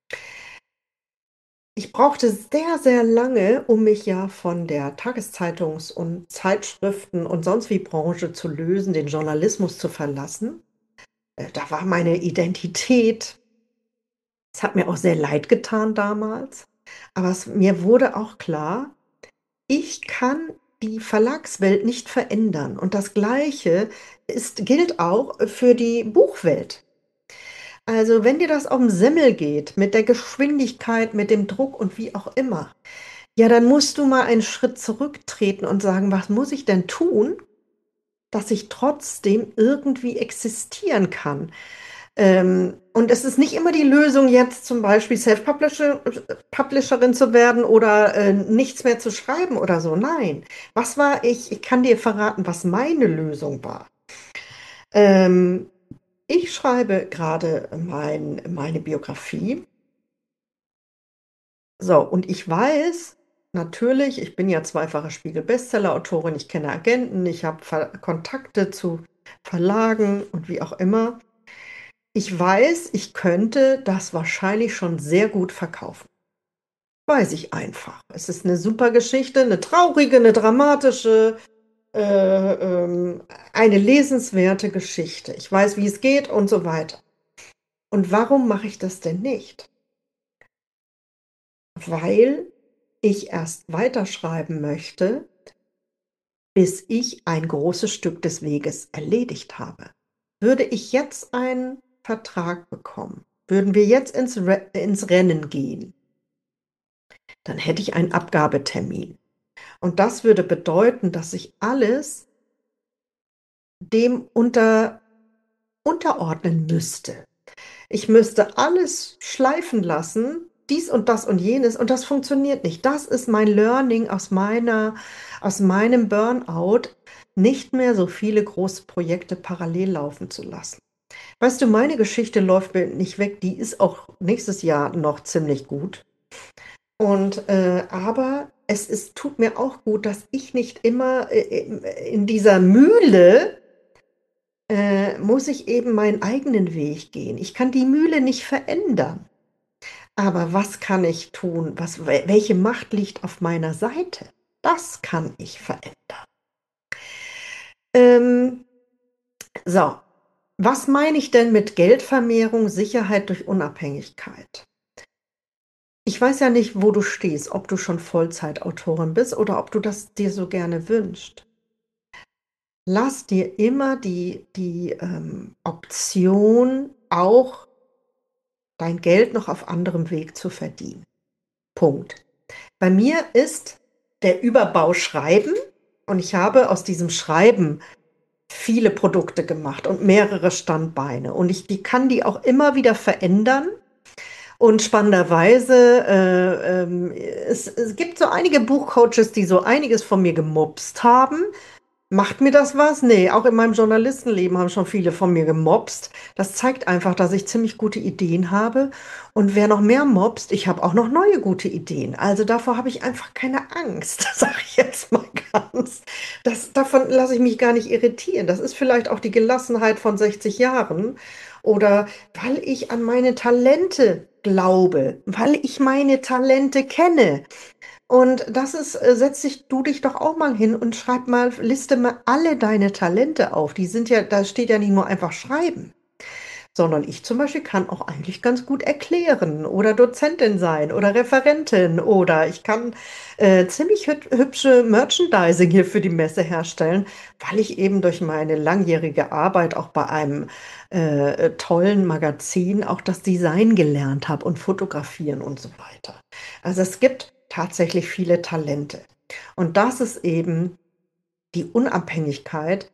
Ich brauchte sehr, sehr lange, um mich ja von der Tageszeitungs- und Zeitschriften und sonst wie Branche zu lösen, den Journalismus zu verlassen. Da war meine Identität. Es hat mir auch sehr leid getan damals, aber mir wurde auch klar, ich kann die Verlagswelt nicht verändern. Und das Gleiche gilt auch für die Buchwelt. Also, wenn dir das auf den Semmel geht, mit der Geschwindigkeit, mit dem Druck und wie auch immer, ja, dann musst du mal einen Schritt zurücktreten und sagen, was muss ich denn tun, dass ich trotzdem irgendwie existieren kann? Und es ist nicht immer die Lösung, jetzt zum Beispiel Self-Publisherin zu werden oder nichts mehr zu schreiben oder so. Nein. Was war ich? Ich kann dir verraten, was meine Lösung war. Ähm, Ich schreibe gerade meine Biografie. So, und ich weiß natürlich, ich bin ja zweifache Spiegel-Bestseller-Autorin, ich kenne Agenten, ich habe Kontakte zu Verlagen und wie auch immer. Ich weiß, ich könnte das wahrscheinlich schon sehr gut verkaufen. Weiß ich einfach. Es ist eine super Geschichte, eine traurige, eine dramatische, eine lesenswerte Geschichte. Ich weiß, wie es geht und so weiter. Und warum mache ich das denn nicht? Weil ich erst weiterschreiben möchte, bis ich ein großes Stück des Weges erledigt habe. Würde ich jetzt einen Vertrag bekommen, würden wir jetzt ins Rennen gehen, dann hätte ich einen Abgabetermin. Und das würde bedeuten, dass ich alles dem unterordnen müsste. Ich müsste alles schleifen lassen, dies und das und jenes, und das funktioniert nicht. Das ist mein Learning aus meinem Burnout, nicht mehr so viele große Projekte parallel laufen zu lassen. Weißt du, meine Geschichte läuft mir nicht weg, die ist auch nächstes Jahr noch ziemlich gut. Aber tut mir auch gut, dass ich nicht immer in dieser Mühle muss ich eben meinen eigenen Weg gehen. Ich kann die Mühle nicht verändern. Aber was kann ich tun? Welche Macht liegt auf meiner Seite? Das kann ich verändern. Ähm, so, was meine ich denn mit Geldvermehrung, Sicherheit durch Unabhängigkeit? Ich weiß ja nicht, wo du stehst, ob du schon Vollzeitautorin bist oder ob du das dir so gerne wünschst. Lass dir immer die Option, auch dein Geld noch auf anderem Weg zu verdienen. Punkt. Bei mir ist der Überbau Schreiben und ich habe aus diesem Schreiben viele Produkte gemacht und mehrere Standbeine und ich kann die auch immer wieder verändern. Und spannenderweise, es gibt so einige Buchcoaches, die so einiges von mir gemupst haben. Macht mir das was? Nee, auch in meinem Journalistenleben haben schon viele von mir gemobst. Das zeigt einfach, dass ich ziemlich gute Ideen habe. Und wer noch mehr mobst, ich habe auch noch neue gute Ideen. Also davor habe ich einfach keine Angst, sage ich jetzt mal ganz. Davon lasse ich mich gar nicht irritieren. Das ist vielleicht auch die Gelassenheit von 60 Jahren oder weil ich an meine Talente glaube, weil ich meine Talente kenne. Und das ist, setz du dich doch auch mal hin und schreib mal, liste mal alle deine Talente auf. Die sind ja, da steht ja nicht nur einfach schreiben, sondern ich zum Beispiel kann auch eigentlich ganz gut erklären oder Dozentin sein oder Referentin oder ich kann ziemlich hübsche Merchandising hier für die Messe herstellen, weil ich eben durch meine langjährige Arbeit auch bei einem tollen Magazin auch das Design gelernt habe und fotografieren und so weiter. Also es gibt tatsächlich viele Talente. Und das ist eben die Unabhängigkeit.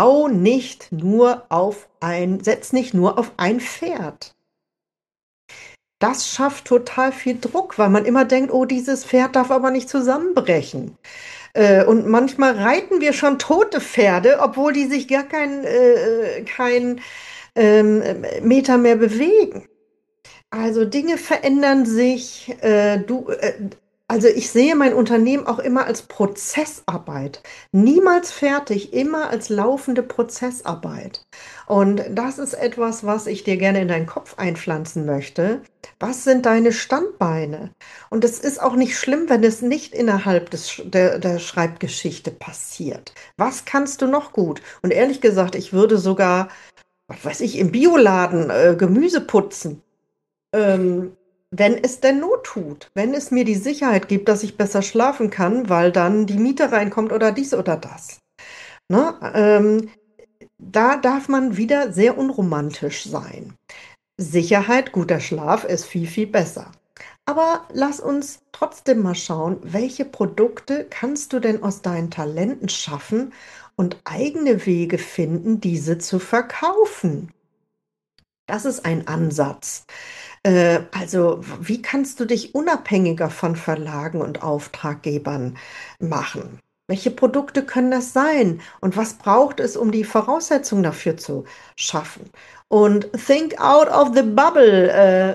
Setz nicht nur auf ein Pferd. Das schafft total viel Druck, weil man immer denkt, oh, dieses Pferd darf aber nicht zusammenbrechen. Und manchmal reiten wir schon tote Pferde, obwohl die sich gar kein Meter mehr bewegen. Also Dinge verändern sich. Also ich sehe mein Unternehmen auch immer als Prozessarbeit. Niemals fertig, immer als laufende Prozessarbeit. Und das ist etwas, was ich dir gerne in deinen Kopf einpflanzen möchte. Was sind deine Standbeine? Und es ist auch nicht schlimm, wenn es nicht innerhalb der Schreibgeschichte passiert. Was kannst du noch gut? Und ehrlich gesagt, ich würde sogar, was weiß ich, im Bioladen Gemüse putzen. Wenn es denn Not tut, wenn es mir die Sicherheit gibt, dass ich besser schlafen kann, weil dann die Miete reinkommt oder dies oder das. Ne? Da darf man wieder sehr unromantisch sein. Sicherheit, guter Schlaf ist viel, viel besser. Aber lass uns trotzdem mal schauen, welche Produkte kannst du denn aus deinen Talenten schaffen und eigene Wege finden, diese zu verkaufen. Das ist ein Ansatz. Also, wie kannst du dich unabhängiger von Verlagen und Auftraggebern machen? Welche Produkte können das sein? Und was braucht es, um die Voraussetzungen dafür zu schaffen? Und think out of the bubble.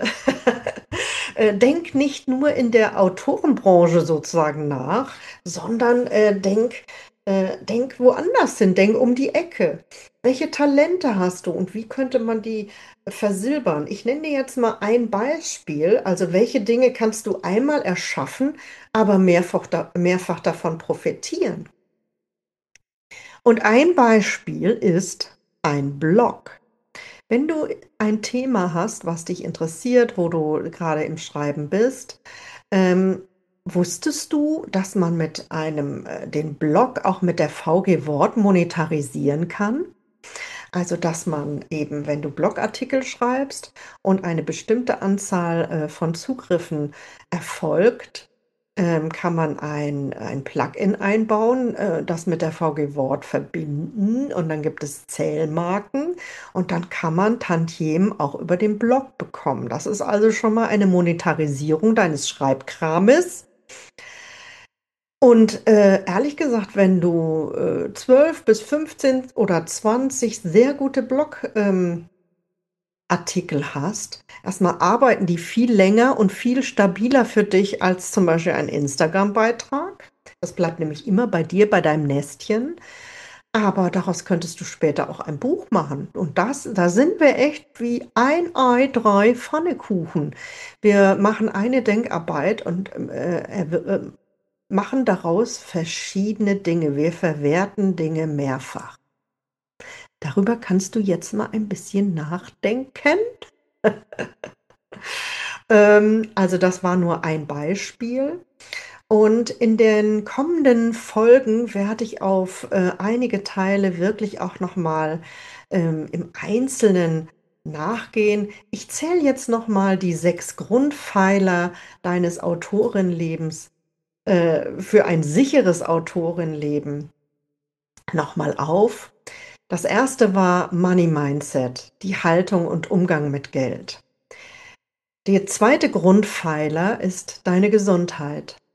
Denk nicht nur in der Autorenbranche sozusagen nach, sondern denk woanders hin, denk um die Ecke. Welche Talente hast du und wie könnte man die versilbern? Ich nenne dir jetzt mal ein Beispiel. Also welche Dinge kannst du einmal erschaffen, aber mehrfach davon profitieren? Und ein Beispiel ist ein Blog. Wenn du ein Thema hast, was dich interessiert, wo du gerade im Schreiben bist, wusstest du, dass man den Blog auch mit der VG Wort monetarisieren kann? Also, dass man eben, wenn du Blogartikel schreibst und eine bestimmte Anzahl von Zugriffen erfolgt, kann man ein Plugin einbauen, das mit der VG Wort verbinden und dann gibt es Zählmarken und dann kann man Tantiemen auch über den Blog bekommen. Das ist also schon mal eine Monetarisierung deines Schreibkrames. Und ehrlich gesagt, wenn du 12 bis 15 oder 20 sehr gute Blogartikel hast, erstmal arbeiten die viel länger und viel stabiler für dich als zum Beispiel ein Instagram-Beitrag. Das bleibt nämlich immer bei dir, bei deinem Nestchen. Aber daraus könntest du später auch ein Buch machen. Und da sind wir echt wie ein Ei, drei Pfannekuchen. Wir machen eine Denkarbeit und machen daraus verschiedene Dinge. Wir verwerten Dinge mehrfach. Darüber kannst du jetzt mal ein bisschen nachdenken. Also das war nur ein Beispiel. Und in den kommenden Folgen werde ich auf einige Teile wirklich auch nochmal im Einzelnen nachgehen. Ich zähle jetzt nochmal die 6 Grundpfeiler deines Autorenlebens für ein sicheres Autorenleben nochmal auf. Das erste war Money Mindset, die Haltung und Umgang mit Geld. Der zweite Grundpfeiler ist deine Gesundheit.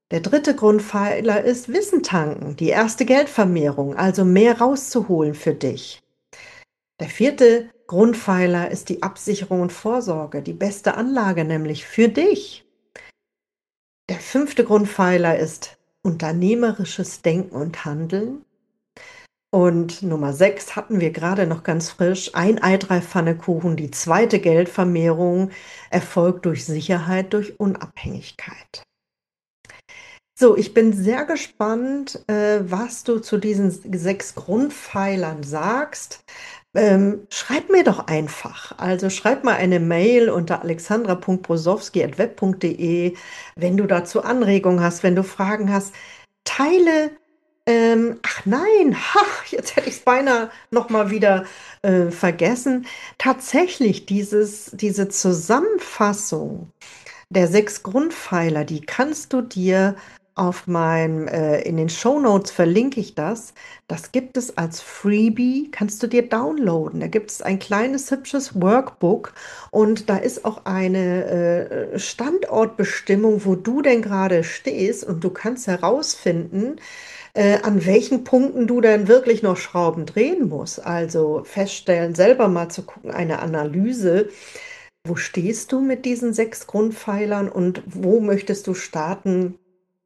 Der dritte Grundpfeiler ist Wissen tanken, die erste Geldvermehrung, also mehr rauszuholen für dich. Der vierte Grundpfeiler ist die Absicherung und Vorsorge, die beste Anlage nämlich für dich. Der fünfte Grundpfeiler ist unternehmerisches Denken und Handeln. Und Nummer 6 hatten wir gerade noch ganz frisch, ein Ei, 3 Pfannekuchen, die zweite Geldvermehrung erfolgt durch Sicherheit, durch Unabhängigkeit. So, ich bin sehr gespannt, was du zu diesen 6 Grundpfeilern sagst. Schreib mir doch einfach. Also schreib mal eine Mail unter alexandra.brosowski@web.de, wenn du dazu Anregungen hast, wenn du Fragen hast. Teile, ach nein, ha, jetzt hätte ich es beinahe noch mal wieder vergessen. Tatsächlich, diese Zusammenfassung der 6 Grundpfeiler, die kannst du dir in den Shownotes verlinke ich das. Das gibt es als Freebie, kannst du dir downloaden. Da gibt es ein kleines, hübsches Workbook und da ist auch eine Standortbestimmung, wo du denn gerade stehst und du kannst herausfinden, an welchen Punkten du dann wirklich noch Schrauben drehen musst. Also feststellen, selber mal zu gucken, eine Analyse. Wo stehst du mit diesen 6 Grundpfeilern und wo möchtest du starten,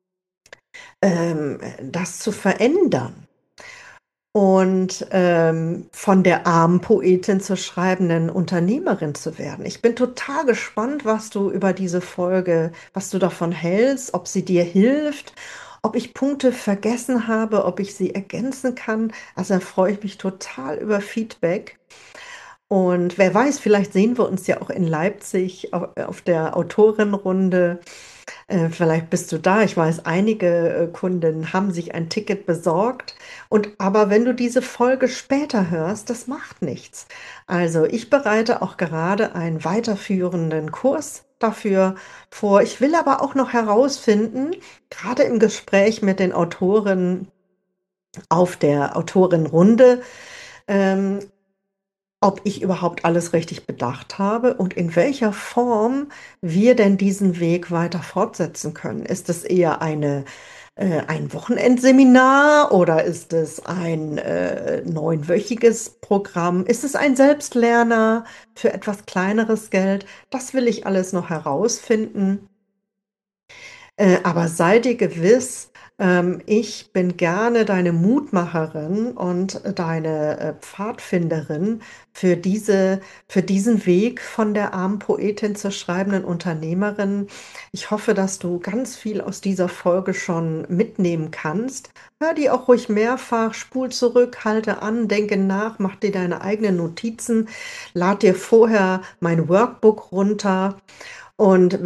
das zu verändern? Und von der armen Poetin zur schreibenden Unternehmerin zu werden. Ich bin total gespannt, was du über diese Folge, was du davon hältst, ob sie dir hilft, ob ich Punkte vergessen habe, ob ich sie ergänzen kann. Also da freue ich mich total über Feedback. Und wer weiß, vielleicht sehen wir uns ja auch in Leipzig auf der Autorinnenrunde. Vielleicht bist du da. Ich weiß, einige Kunden haben sich ein Ticket besorgt. Aber wenn du diese Folge später hörst, das macht nichts. Also ich bereite auch gerade einen weiterführenden Kurs dafür vor. Ich will aber auch noch herausfinden, gerade im Gespräch mit den Autorinnen auf der Autorinnenrunde, ähm, ob ich überhaupt alles richtig bedacht habe und in welcher Form wir denn diesen Weg weiter fortsetzen können. Ist es eher ein Wochenendseminar oder ist es ein 9-wöchiges Programm? Ist es ein Selbstlerner für etwas kleineres Geld? Das will ich alles noch herausfinden. Aber sei dir gewiss, ich bin gerne deine Mutmacherin und deine Pfadfinderin für diesen Weg von der armen Poetin zur schreibenden Unternehmerin. Ich hoffe, dass du ganz viel aus dieser Folge schon mitnehmen kannst. Hör die auch ruhig mehrfach, spul zurück, halte an, denke nach, mach dir deine eigenen Notizen, lad dir vorher mein Workbook runter und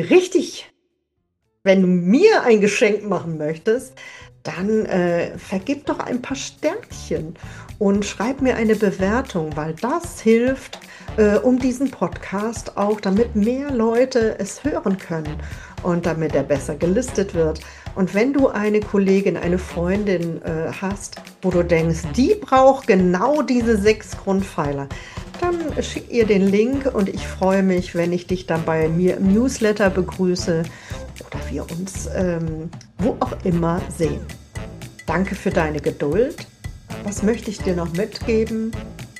wenn du mir ein Geschenk machen möchtest, dann vergib doch ein paar Sternchen und schreib mir eine Bewertung, weil das hilft, um diesen Podcast auch, damit mehr Leute es hören können und damit er besser gelistet wird. Und wenn du eine Kollegin, eine Freundin hast, wo du denkst, die braucht genau diese 6 Grundpfeiler, dann schick ihr den Link und ich freue mich, wenn ich dich dann bei mir im Newsletter begrüße oder wir uns wo auch immer sehen. Danke für deine Geduld. Was möchte ich dir noch mitgeben?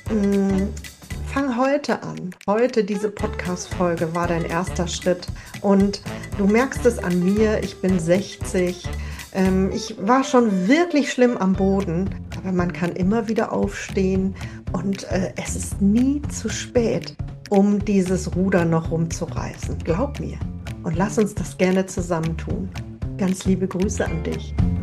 Fang heute an. Heute, diese Podcast-Folge war dein erster Schritt und du merkst es an mir, ich bin 60. Ich war schon wirklich schlimm am Boden, aber man kann immer wieder aufstehen und es ist nie zu spät, um dieses Ruder noch rumzureißen. Glaub mir. Und lass uns das gerne zusammen tun. Ganz liebe Grüße an dich.